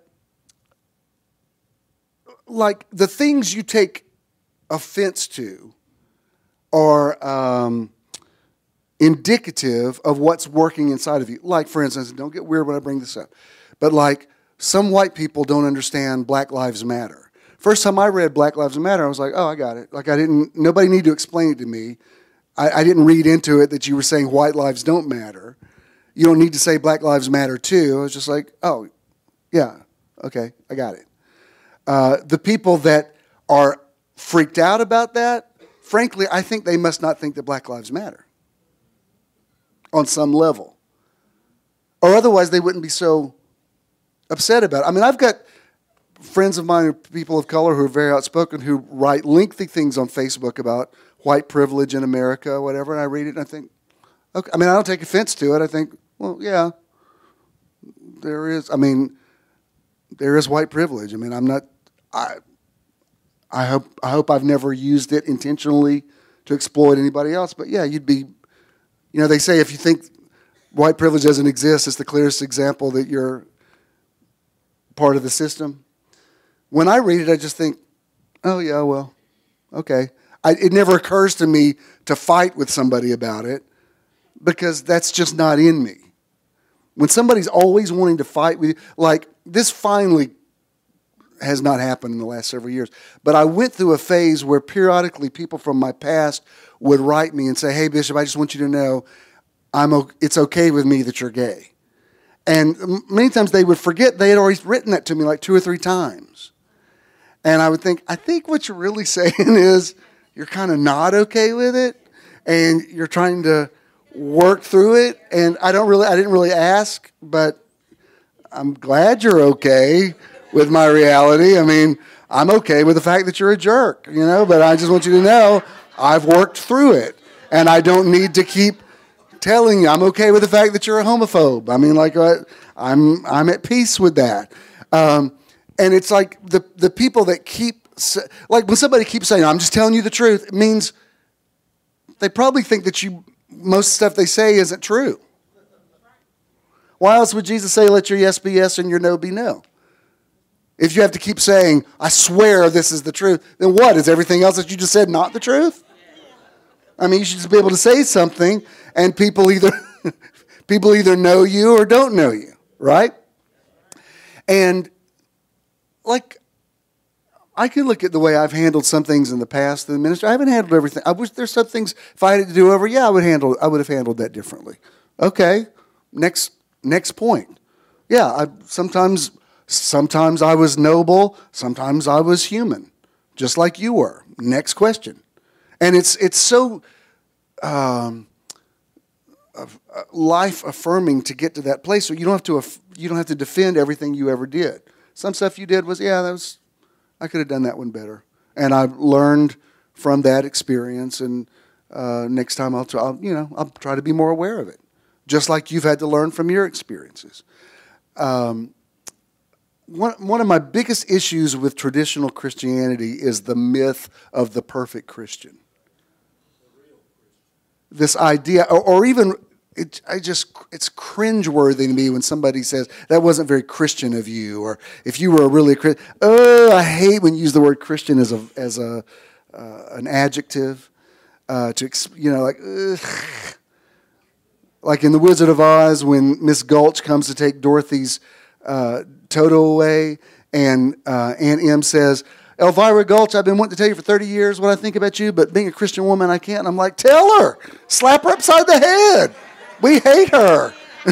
like, the things you take offense to are indicative of what's working inside of you. Like, for instance, don't get weird when I bring this up, but like, some white people don't understand Black Lives Matter. First time I read Black Lives Matter, I was like, oh, I got it. Like, nobody needed to explain it to me. I didn't read into it that you were saying white lives don't matter. You don't need to say Black Lives Matter too. I was just like, oh, yeah, okay, I got it. The people that are freaked out about that, frankly, I think they must not think that Black Lives Matter on some level. Or otherwise they wouldn't be so upset about it. I mean, I've got friends of mine, people of color, who are very outspoken, who write lengthy things on Facebook about white privilege in America, or whatever, and I read it and I think, okay. I mean, I don't take offense to it. I think, well, yeah, there is white privilege. I mean, I hope I've never used it intentionally to exploit anybody else, but yeah, you'd be, you know, they say if you think white privilege doesn't exist, it's the clearest example that you're part of the system. When I read it, I just think, oh, yeah, well, okay. It never occurs to me to fight with somebody about it because that's just not in me. When somebody's always wanting to fight with you, like this finally has not happened in the last several years, but I went through a phase where periodically people from my past would write me and say, hey, Bishop, I just want you to know it's okay with me that you're gay. And many times they would forget they had already written that to me like 2 or 3 times. And I would think, I think what you're really saying is you're kind of not okay with it, and you're trying to work through it. And I didn't really ask, but I'm glad you're okay with my reality. I mean, I'm okay with the fact that you're a jerk, you know, but I just want you to know I've worked through it, and I don't need to keep telling you I'm okay with the fact that you're a homophobe. I mean, like, I'm at peace with that. And it's like the people that like when somebody keeps saying, I'm just telling you the truth, it means they probably think that most stuff they say isn't true. Why else would Jesus say, let your yes be yes and your no be no? If you have to keep saying, I swear this is the truth, then what? Is everything else that you just said not the truth? I mean, you should just be able to say something, and people either know you or don't know you, right? And like, I can look at the way I've handled some things in the past in the ministry. I haven't handled everything. I wish there's some things, if I had to do over, yeah, I would have handled that differently. Okay, next point. Yeah, sometimes I was noble, sometimes I was human, just like you were. Next question. And it's so life affirming to get to that place, so you don't have to defend everything you ever did. Some stuff you did was, I could have done that one better, and I learned from that experience. And next time I'll try to be more aware of it, just like you've had to learn from your experiences. one of my biggest issues with traditional Christianity is the myth of the perfect Christian. This idea, or even, it's cringeworthy to me when somebody says, that wasn't very Christian of you, or if you were a really Christian. Oh, I hate when you use the word Christian as an adjective. Like, ugh. Like in The Wizard of Oz, when Miss Gulch comes to take Dorothy's Toto away, and Aunt Em says, Elvira Gulch, I've been wanting to tell you for 30 years what I think about you, but being a Christian woman, I can't. And I'm like, tell her. Slap her upside the head. We hate her.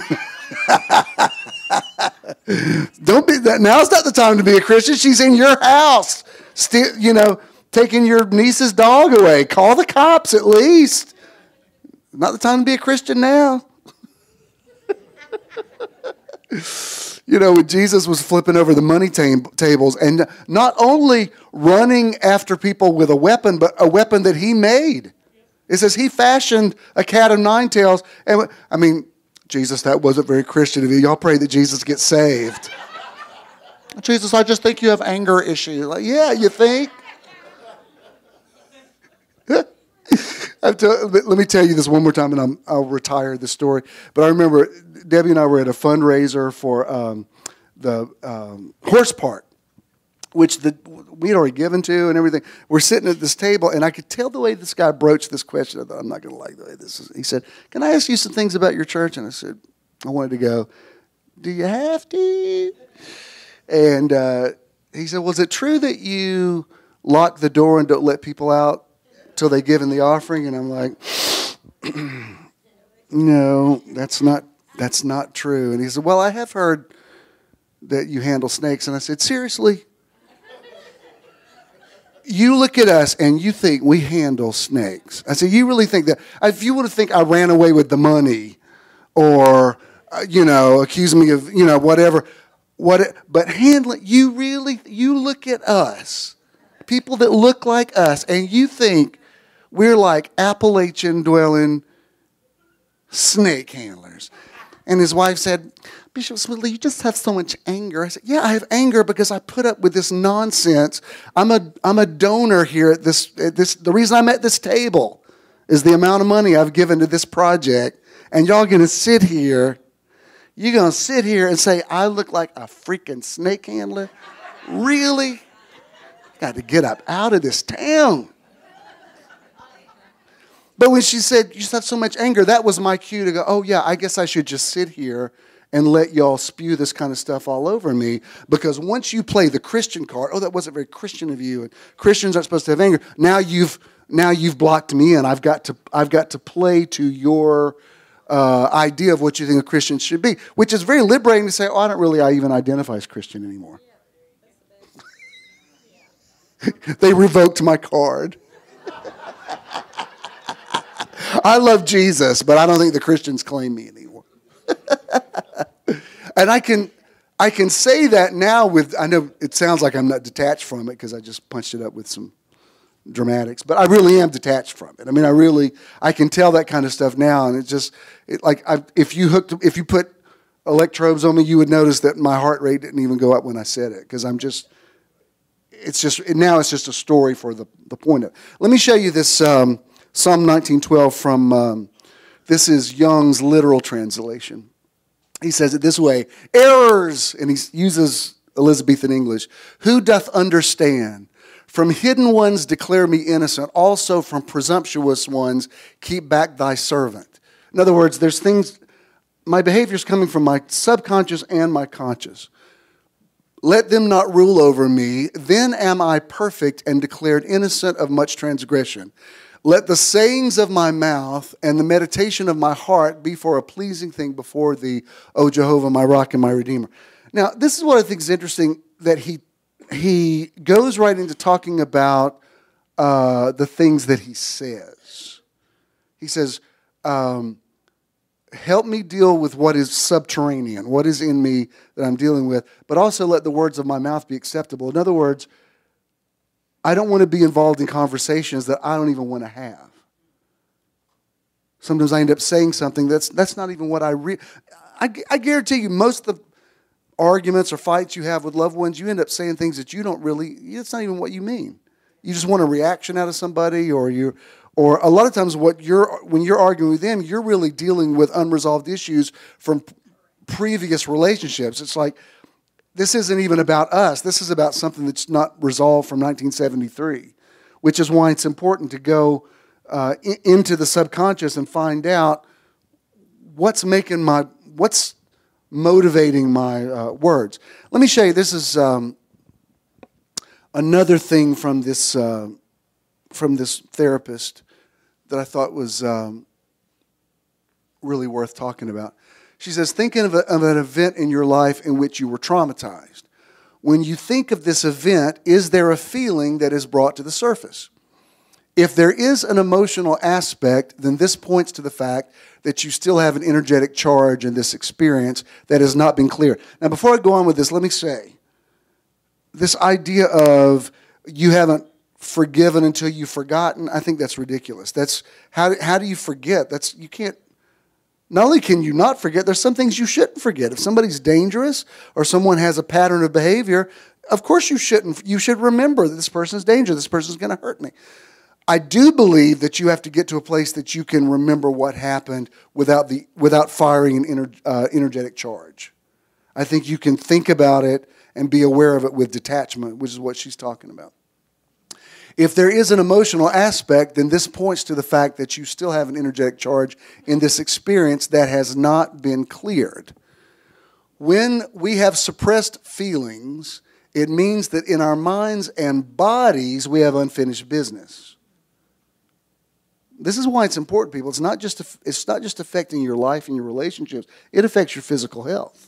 Don't be that. Now's not the time to be a Christian. She's in your house. Still, taking your niece's dog away. Call the cops at least. Not the time to be a Christian now. When Jesus was flipping over the money tables and not only running after people with a weapon, but a weapon that he made. It says he fashioned a cat of nine tails. And Jesus, that wasn't very Christian of you. Y'all pray that Jesus gets saved. Jesus, I just think you have anger issues. Like, yeah, you think? Let me tell you this one more time, and I'll retire the story. But I remember Debbie and I were at a fundraiser for the horse park, which we had already given to and everything. We're sitting at this table, and I could tell the way this guy broached this question. I thought, I'm not going to like the way this is. He said, can I ask you some things about your church? And I said, I wanted to go, do you have to? And he said, well, is it true that you lock the door and don't let people out till they give in the offering? And I'm like, no, that's not true. And he said, well, I have heard that you handle snakes. And I said, seriously? You look at us and you think we handle snakes. I said, you really think that? If you would think I ran away with the money or, accuse me of, whatever, but handling, you look at us, people that look like us, and you think we're like Appalachian dwelling snake handlers. And his wife said, Bishop Smedley, you just have so much anger. I said, yeah, I have anger because I put up with this nonsense. I'm a donor here at this. The reason I'm at this table is the amount of money I've given to this project. And y'all going to sit here. You're going to sit here and say, I look like a freaking snake handler? Really? Got to get up out of this town. But when she said, you just have so much anger, that was my cue to go, oh, yeah, I guess I should just sit here and let y'all spew this kind of stuff all over me. Because once you play the Christian card, oh, that wasn't very Christian of you, and Christians aren't supposed to have anger. Now you've blocked me, and I've got to play to your idea of what you think a Christian should be, which is very liberating to say, oh, I don't really even identify as Christian anymore. They revoked my card. I love Jesus, but I don't think the Christians claim me anymore. And I can say that now I know it sounds like I'm not detached from it because I just punched it up with some dramatics, but I really am detached from it. I can tell that kind of stuff now, and if you put electrodes on me, you would notice that my heart rate didn't even go up when I said it because it's just a story for the point of it. Let me show you this Psalm 19:12 from this is Young's literal translation. He says it this way: errors, and he uses Elizabethan English. Who doth understand? From hidden ones declare me innocent. Also from presumptuous ones keep back thy servant. In other words, there's things, my behavior is coming from my subconscious and my conscious. Let them not rule over me. Then am I perfect and declared innocent of much transgression. Let the sayings of my mouth and the meditation of my heart be for a pleasing thing before thee, O Jehovah, my rock and my redeemer. Now, this is what I think is interesting, that he goes right into talking about the things that he says. He says, help me deal with what is subterranean, what is in me that I'm dealing with, but also let the words of my mouth be acceptable. In other words, I don't want to be involved in conversations that I don't even want to have. Sometimes I end up saying something that's not even what I guarantee you, arguments or fights you have with loved ones, you end up saying things that you don't really, it's not even what you mean. You just want a reaction out of somebody, or a lot of times when you're arguing with them, you're really dealing with unresolved issues from previous relationships. It's like, this isn't even about us. This is about something that's not resolved from 1973, which is why it's important to go into the subconscious and find out what's motivating my words. Let me show you. This is another thing from this therapist that I thought was really worth talking about. She says, thinking of an event in your life in which you were traumatized. When you think of this event, is there a feeling that is brought to the surface? If there is an emotional aspect, then this points to the fact that you still have an energetic charge in this experience that has not been cleared. Now, before I go on with this, let me say, this idea of you haven't forgiven until you've forgotten, I think that's ridiculous. That's how do you forget? You can't. Not only can you not forget, there's some things you shouldn't forget. If somebody's dangerous or someone has a pattern of behavior, of course you shouldn't. You should remember that this person's dangerous. This person's going to hurt me. I do believe that you have to get to a place that you can remember what happened without firing an energetic charge. I think you can think about it and be aware of it with detachment, which is what she's talking about. If there is an emotional aspect, then this points to the fact that you still have an energetic charge in this experience that has not been cleared. When we have suppressed feelings, it means that in our minds and bodies, we have unfinished business. This is why it's important, people. It's not just affecting your life and your relationships. It affects your physical health.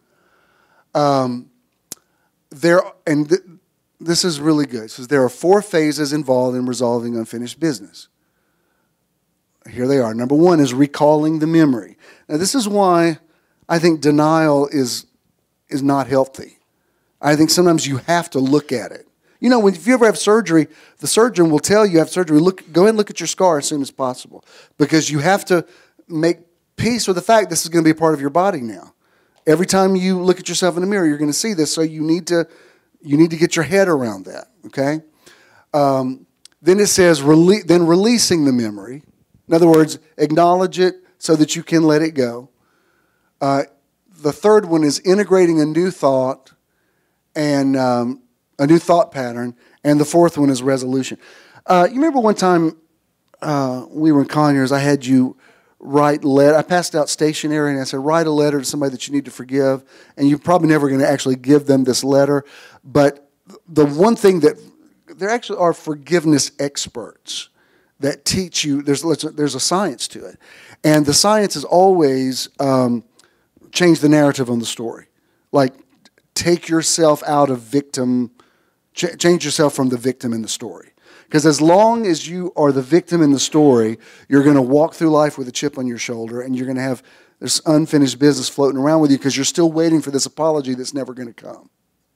This is really good. It says there are 4 phases involved in resolving unfinished business. Here they are. Number 1 is recalling the memory. Now, this is why I think denial is not healthy. I think sometimes you have to look at it. You know, if you ever have surgery, the surgeon will tell you after surgery, go ahead and look at your scar as soon as possible, because you have to make peace with the fact this is going to be a part of your body now. Every time you look at yourself in the mirror, you're going to see this, so you need to get your head around that, okay? Then it says releasing the memory. In other words, acknowledge it so that you can let it go. The third one is integrating a new thought and a new thought pattern. And the fourth one is resolution. You remember one time we were in Conyers, I had you write letter. I passed out stationery and I said, write a letter to somebody that you need to forgive. And you're probably never going to actually give them this letter. But the one thing that there actually are forgiveness experts that teach you, there's a science to it. And the science is always change the narrative on the story. Like, take yourself out of victim, change yourself from the victim in the story. Because as long as you are the victim in the story, you're going to walk through life with a chip on your shoulder, and you're going to have this unfinished business floating around with you because you're still waiting for this apology that's never going to come.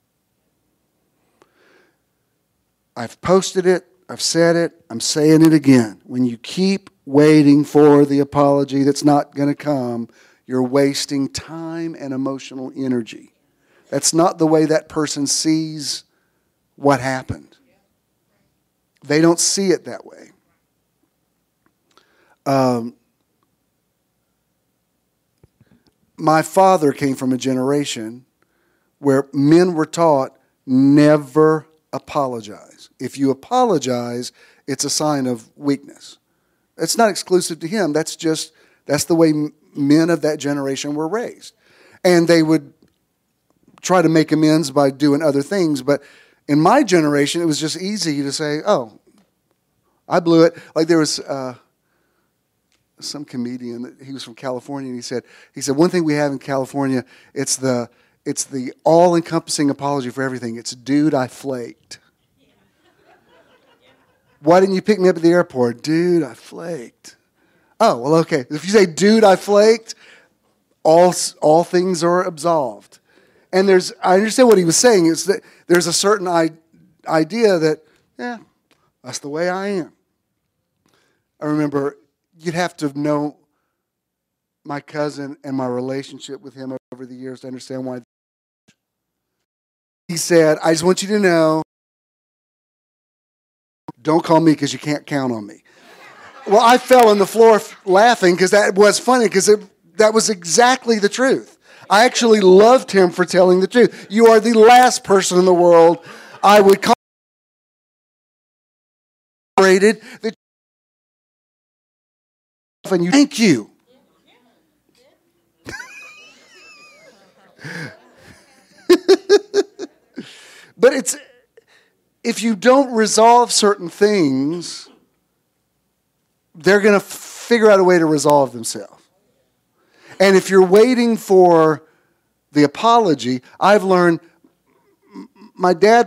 I've posted it. I've said it. I'm saying it again. When you keep waiting for the apology that's not going to come, you're wasting time and emotional energy. That's not the way that person sees what happened. They don't see it that way. My father came from a generation where men were taught never apologize. If you apologize, it's a sign of weakness. It's not exclusive to him. That's the way men of that generation were raised. And they would try to make amends by doing other things, but in my generation, it was just easy to say, oh, I blew it. Like there was some comedian, he was from California, and he said, one thing we have in California, it's the all-encompassing apology for everything. It's, dude, I flaked. Why didn't you pick me up at the airport? Dude, I flaked. Oh, well, okay. If you say, dude, I flaked, all things are absolved. And I understand what he was saying, is that there's a certain idea that, yeah, that's the way I am. I remember you'd have to know my cousin and my relationship with him over the years to understand why He said, I just want you to know, don't call me because you can't count on me. Well, I fell on the floor laughing because that was funny because that was exactly the truth. I actually loved him for telling the truth. You are the last person in the world I would call. That and you thank you. But it's if you don't resolve certain things, they're going to figure out a way to resolve themselves. And if you're waiting for the apology, I've learned my dad,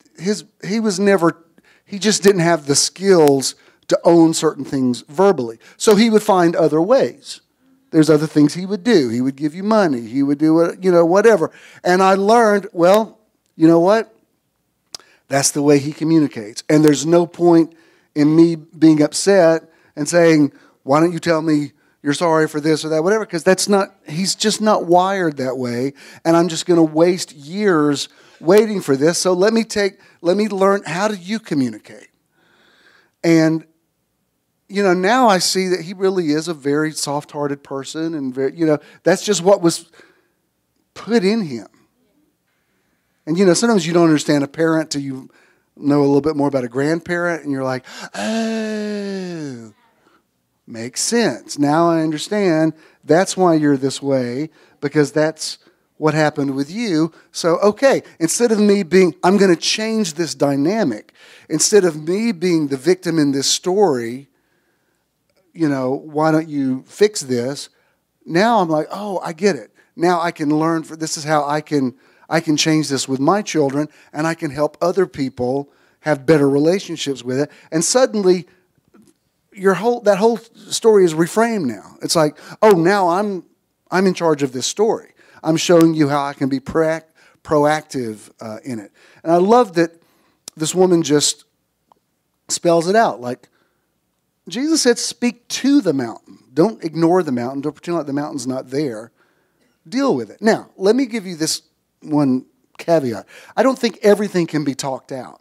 he just didn't have the skills to own certain things verbally. So he would find other ways. There's other things he would do. He would give you money. He would do whatever. And I learned, well, you know what? That's the way he communicates. And there's no point in me being upset and saying, why don't you tell me you're sorry for this or that, whatever, because he's just not wired that way, and I'm just going to waste years waiting for this. So let me learn, how do you communicate? And, now I see that he really is a very soft-hearted person, and that's just what was put in him. And, sometimes you don't understand a parent till you know a little bit more about a grandparent, and you're like, oh, makes sense. Now I understand that's why you're this way, because that's what happened with you. So, okay, instead of me I'm going to change this dynamic. Instead of me being the victim in this story, why don't you fix this? Now I'm like, oh, I get it. Now I can learn, this is how I can change this with my children, and I can help other people have better relationships with it. And suddenly, that whole story is reframed now. It's like, oh, now I'm in charge of this story. I'm showing you how I can be proactive in it. And I love that this woman just spells it out. Like, Jesus said, speak to the mountain. Don't ignore the mountain. Don't pretend like the mountain's not there. Deal with it. Now, let me give you this one caveat. I don't think everything can be talked out.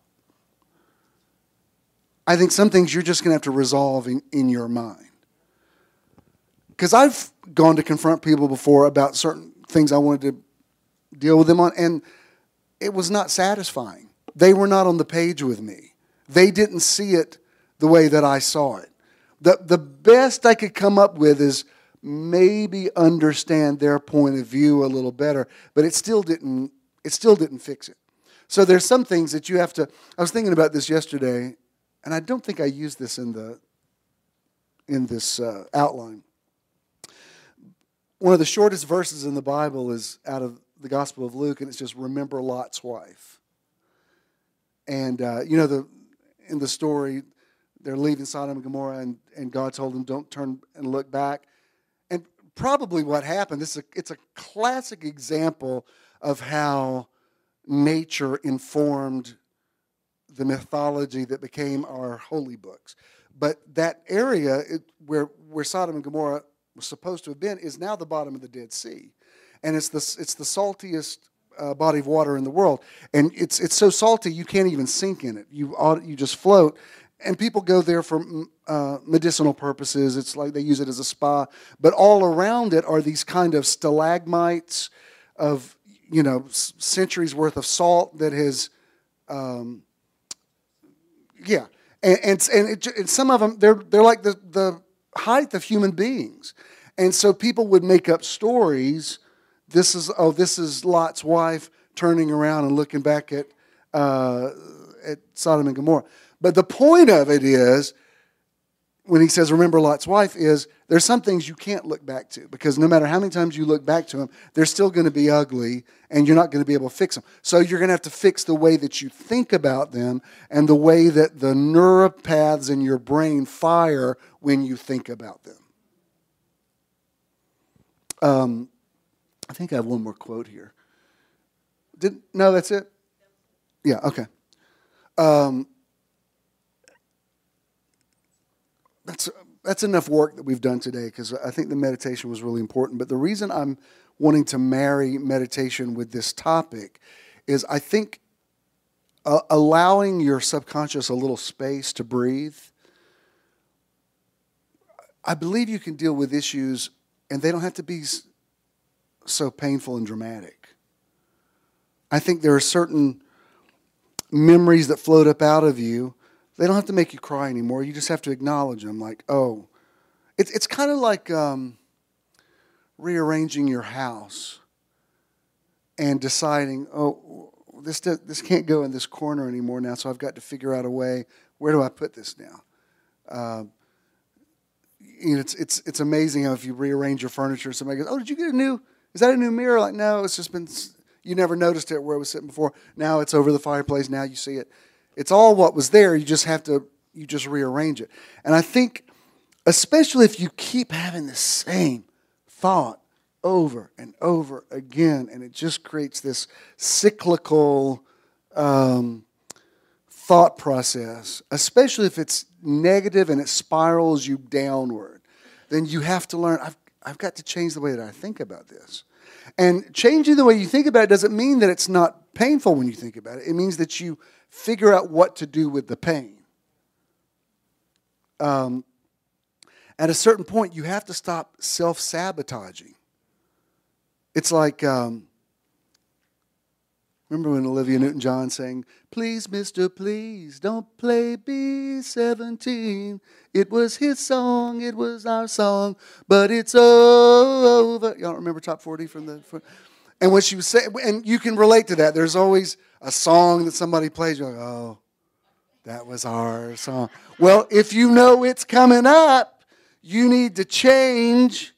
I think some things you're just going to have to resolve in your mind. Because I've gone to confront people before about certain things I wanted to deal with them on, and it was not satisfying. They were not on the page with me. They didn't see it the way that I saw it. The best I could come up with is maybe understand their point of view a little better, but it still didn't fix it. So there's some things that you have to. I was thinking about this yesterday, and I don't think I used this in this outline. One of the shortest verses in the Bible is out of the Gospel of Luke, and it's just remember Lot's wife. And in the story, they're leaving Sodom and Gomorrah, and God told them, don't turn and look back. And probably what happened, it's a classic example of how nature informed the mythology that became our holy books. But that area where Sodom and Gomorrah was supposed to have been is now the bottom of the Dead Sea. And it's the saltiest body of water in the world. And it's so salty you can't even sink in it. You just float. And people go there for medicinal purposes. It's like they use it as a spa. But all around it are these kind of stalagmites of, centuries worth of salt that has, And some of them, they're like the height of human beings. And so people would make up stories. This is Lot's wife turning around and looking back at Sodom and Gomorrah. But the point of it is, when he says, remember Lot's wife, is there's some things you can't look back to, because no matter how many times you look back to them, they're still going to be ugly, and you're not going to be able to fix them. So you're going to have to fix the way that you think about them and the way that the neuropaths in your brain fire when you think about them. I think I have one more quote here. No, that's it? Yeah, okay. That's enough work that we've done today, because I think the meditation was really important. But the reason I'm wanting to marry meditation with this topic is I think allowing your subconscious a little space to breathe. I believe you can deal with issues, and they don't have to be so painful and dramatic. I think there are certain memories that float up out of you. They don't have to make you cry anymore. You just have to acknowledge them. Like, oh, it's kind of like rearranging your house and deciding, oh, this can't go in this corner anymore now, so I've got to figure out a way. Where do I put this now? It's amazing how if you rearrange your furniture, somebody goes, oh, did you get is that a new mirror? Like, no, it's just been, you never noticed it where it was sitting before. Now it's over the fireplace. Now you see it. It's all what was there. You just rearrange it. And I think, especially if you keep having the same thought over and over again, and it just creates this cyclical thought process, especially if it's negative and it spirals you downward, then you have to learn, I've got to change the way that I think about this. And changing the way you think about it doesn't mean that it's not painful when you think about it. It means that you figure out what to do with the pain. At a certain point, you have to stop self-sabotaging. It's like, remember when Olivia Newton-John sang, "Please, mister, please, don't play B-17. It was his song, it was our song, but it's over." Y'all remember Top 40 from the... And what she was saying, and you can relate to that. There's always a song that somebody plays, you're like, oh, that was our song. Well, if you know it's coming up, you need to change.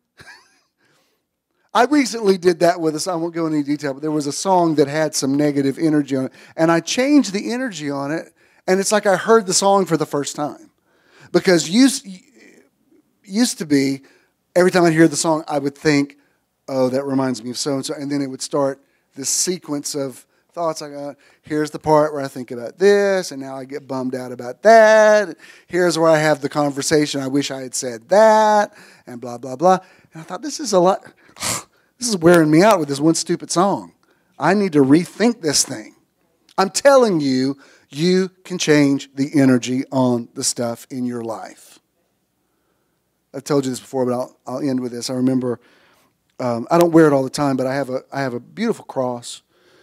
I recently did that with us. I won't go into any detail, but there was a song that had some negative energy on it. And I changed the energy on it, and it's like I heard the song for the first time. Because used to be, every time I'd hear the song, I would think, oh, that reminds me of so-and-so. And then it would start this sequence of thoughts. Here's the part where I think about this, and now I get bummed out about that. Here's where I have the conversation. I wish I had said that, and blah, blah, blah. And I thought, this is a lot. This is wearing me out with this one stupid song. I need to rethink this thing. I'm telling you, you can change the energy on the stuff in your life. I've told you this before, but I'll end with this. I remember, I don't wear it all the time, but I have a beautiful cross.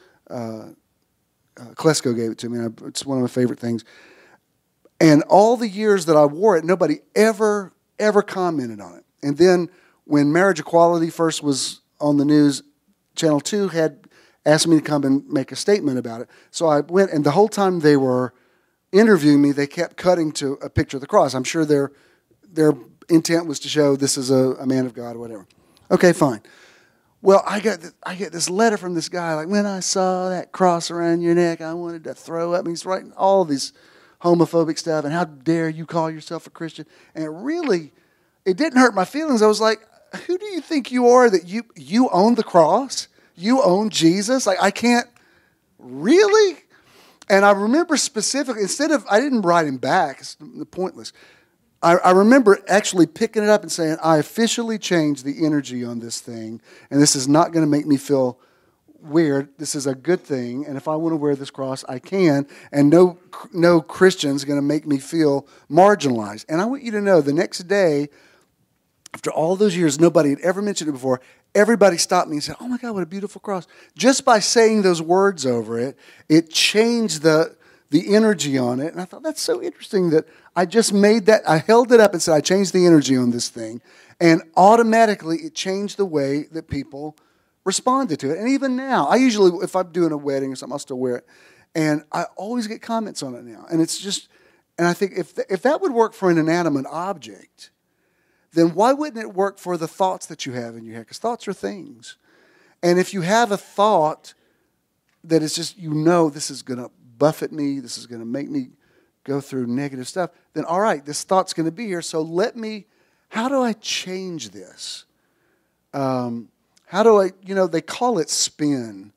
Klesko gave it to me. It's one of my favorite things. And all the years that I wore it, nobody ever commented on it. And then when marriage equality first was on the news, Channel 2 had asked me to come and make a statement about it. So I went, and the whole time they were interviewing me, they kept cutting to a picture of the cross. I'm sure their intent was to show this is a man of God or whatever. Okay, fine. Well, I get this letter from this guy, like, when I saw that cross around your neck, I wanted to throw up. And he's writing all these homophobic stuff, and how dare you call yourself a Christian? And it didn't hurt my feelings. I was like, who do you think you are that you own the cross? You own Jesus? Like, I can't, really? And I remember specifically, I didn't write him back, it's pointless. I remember actually picking it up and saying, I officially changed the energy on this thing, and this is not going to make me feel weird. This is a good thing, and if I want to wear this cross, I can, and no Christian's going to make me feel marginalized. And I want you to know, the next day, after all those years, nobody had ever mentioned it before, everybody stopped me and said, oh my God, what a beautiful cross. Just by saying those words over it, it changed the energy on it. And I thought, that's so interesting that I just made that. I held it up and said, I changed the energy on this thing. And automatically it changed the way that people responded to it. And even now, I usually, if I'm doing a wedding or something, I'll still wear it. And I always get comments on it now. And it's just, and I think if that would work for an inanimate object, then why wouldn't it work for the thoughts that you have in your head? Because thoughts are things. And if you have a thought that is just, this is going to buffet me, this is going to make me go through negative stuff, then all right, this thought's going to be here, so how do I change this? How do I, they call it spin,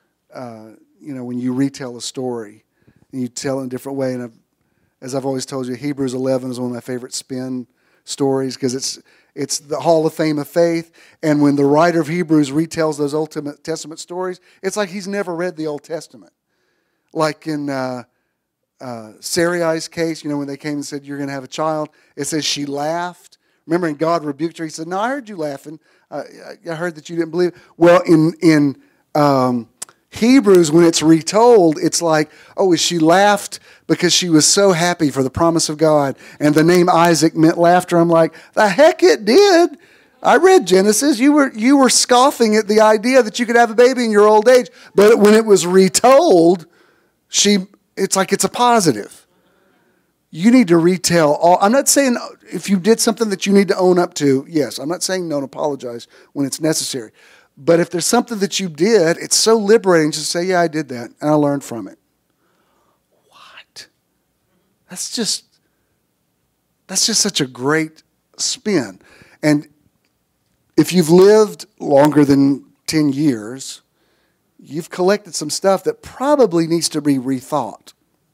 when you retell a story, and you tell it in a different way, and as I've always told you, Hebrews 11 is one of my favorite spin stories, because It's the Hall of Fame of faith. And when the writer of Hebrews retells those Old Testament stories, it's like he's never read the Old Testament. Like in Sarai's case, when they came and said, you're going to have a child, it says she laughed. Remember, and God rebuked her. He said, no, I heard you laughing. I heard that you didn't believe. Well, in Hebrews, when it's retold, it's like, she laughed because she was so happy for the promise of God. And the name Isaac meant laughter. I'm like, the heck it did. I read Genesis. You were scoffing at the idea that you could have a baby in your old age. But when it was retold, it's like it's a positive. You need to retell all. I'm not saying if you did something that you need to own up to, yes. I'm not saying don't apologize when it's necessary. But if there's something that you did, it's so liberating to say, yeah, I did that, and I learned from it. What? That's just such a great spin. And if you've lived longer than 10 years, you've collected some stuff that probably needs to be rethought.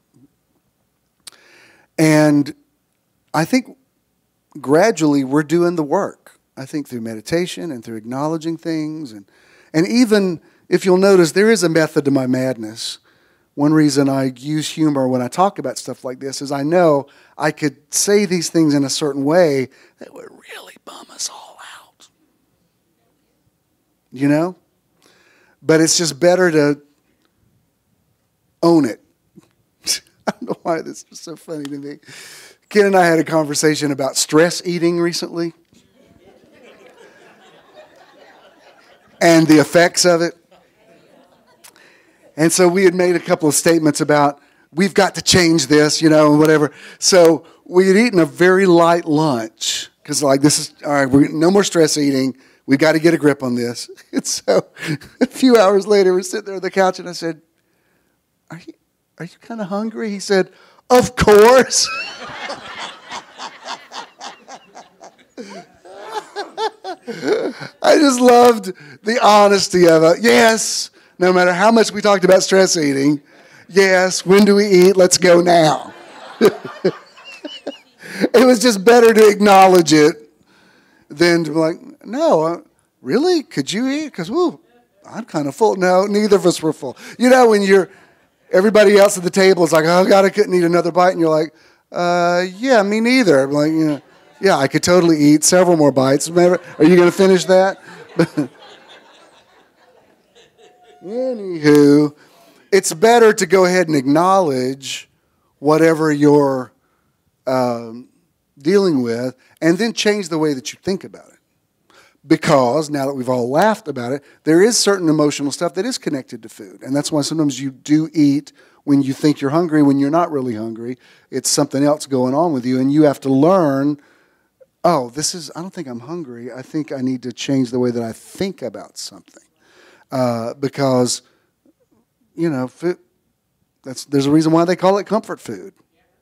And I think gradually we're doing the work. I think through meditation and through acknowledging things. And even, if you'll notice, there is a method to my madness. One reason I use humor when I talk about stuff like this is I know I could say these things in a certain way that would really bum us all out. But it's just better to own it. I don't know why this is so funny to me. Ken and I had a conversation about stress eating recently and the effects of it. And so we had made a couple of statements about we've got to change this, and whatever. So we had eaten a very light lunch because this is, all right, no more stress eating. We've got to get a grip on this. And so a few hours later, we're sitting there on the couch and I said, Are you kind of hungry? He said, of course. I just loved the honesty of it. Yes, no matter how much we talked about stress eating, yes, when do we eat? Let's go now. It was just better to acknowledge it than to be like, no, really? Could you eat? Because, I'm kind of full. No, neither of us were full. When everybody else at the table is like, oh, God, I couldn't eat another bite. And you're like, yeah, me neither. I'm like, yeah, I could totally eat several more bites. Remember, are you going to finish that? Anywho, it's better to go ahead and acknowledge whatever you're dealing with and then change the way that you think about it. Because, now that we've all laughed about it, there is certain emotional stuff that is connected to food. And that's why sometimes you do eat when you think you're hungry, when you're not really hungry. It's something else going on with you. And you have to learn, I don't think I'm hungry. I think I need to change the way that I think about something. Because, food, there's a reason why they call it comfort food.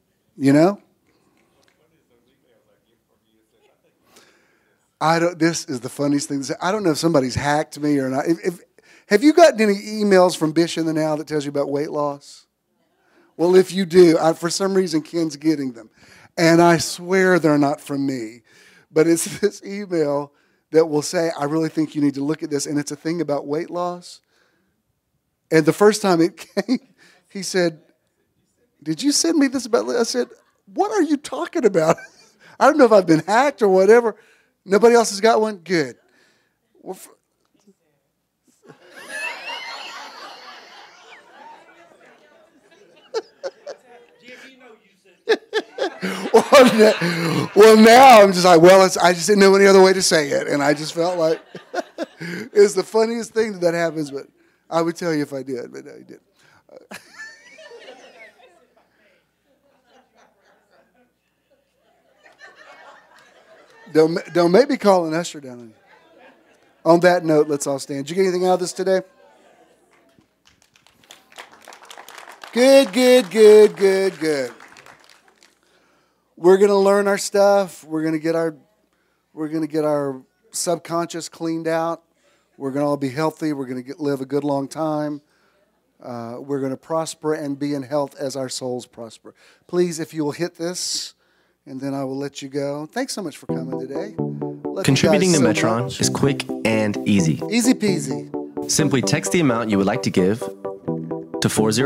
This is the funniest thing to say. I don't know if somebody's hacked me or not. Have you gotten any emails from Bish in the Now that tells you about weight loss? Well, if you do, for some reason, Ken's getting them. And I swear they're not from me. But it's this email that will say, I really think you need to look at this. And it's a thing about weight loss. And the first time it came, he said, did you send me this about? I said, what are you talking about? I don't know if I've been hacked or whatever. Nobody else has got one? Good. Well, well, now I'm just like, I just didn't know any other way to say it. And I just felt like it's the funniest thing that happens. But I would tell you if I did, but no, you didn't. Don't make me call an usher down on you. On that note, let's all stand. Did you get anything out of this today? Good. We're going to learn our stuff. We're going to get our subconscious cleaned out. We're going to all be healthy. We're going to live a good long time. We're going to prosper and be in health as our souls prosper. Please, if you will hit this, and then I will let you go. Thanks so much for coming today. Love Contributing you to guys so Metron much. is quick and easy. Easy peasy. Simply text the amount you would like to give to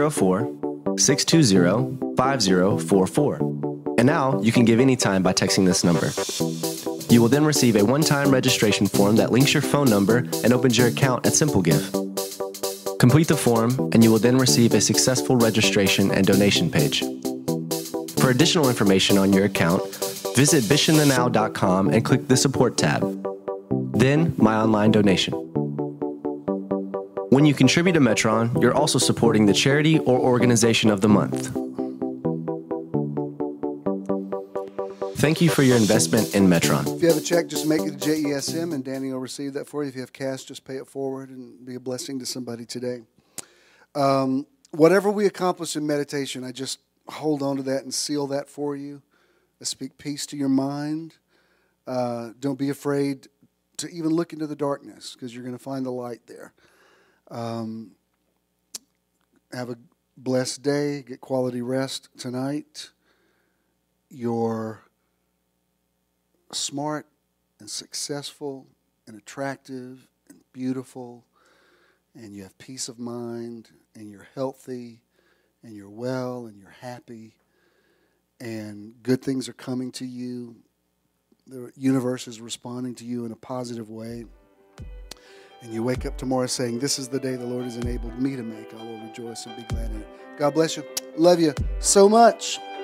404-620-5044. And now you can give anytime by texting this number. You will then receive a one-time registration form that links your phone number and opens your account at SimpleGive. Complete the form, and you will then receive a successful registration and donation page. For additional information on your account, visit bishandthenow.com and click the Support tab. Then, My Online Donation. When you contribute to Metron, you're also supporting the charity or organization of the month. Thank you for your investment in Metron. If you have a check, just make it to JESM, and Danny will receive that for you. If you have cash, just pay it forward and be a blessing to somebody today. Whatever we accomplish in meditation, I just hold on to that and seal that for you. I speak peace to your mind. Don't be afraid to even look into the darkness, because you're going to find the light there. Have a blessed day. Get quality rest tonight. You're smart and successful and attractive and beautiful, and you have peace of mind, and you're healthy, and you're well, and you're happy, and good things are coming to you. The universe is responding to you in a positive way. And you wake up tomorrow saying, this is the day the Lord has enabled me to make. I will rejoice and be glad in it. God bless you. Love you so much.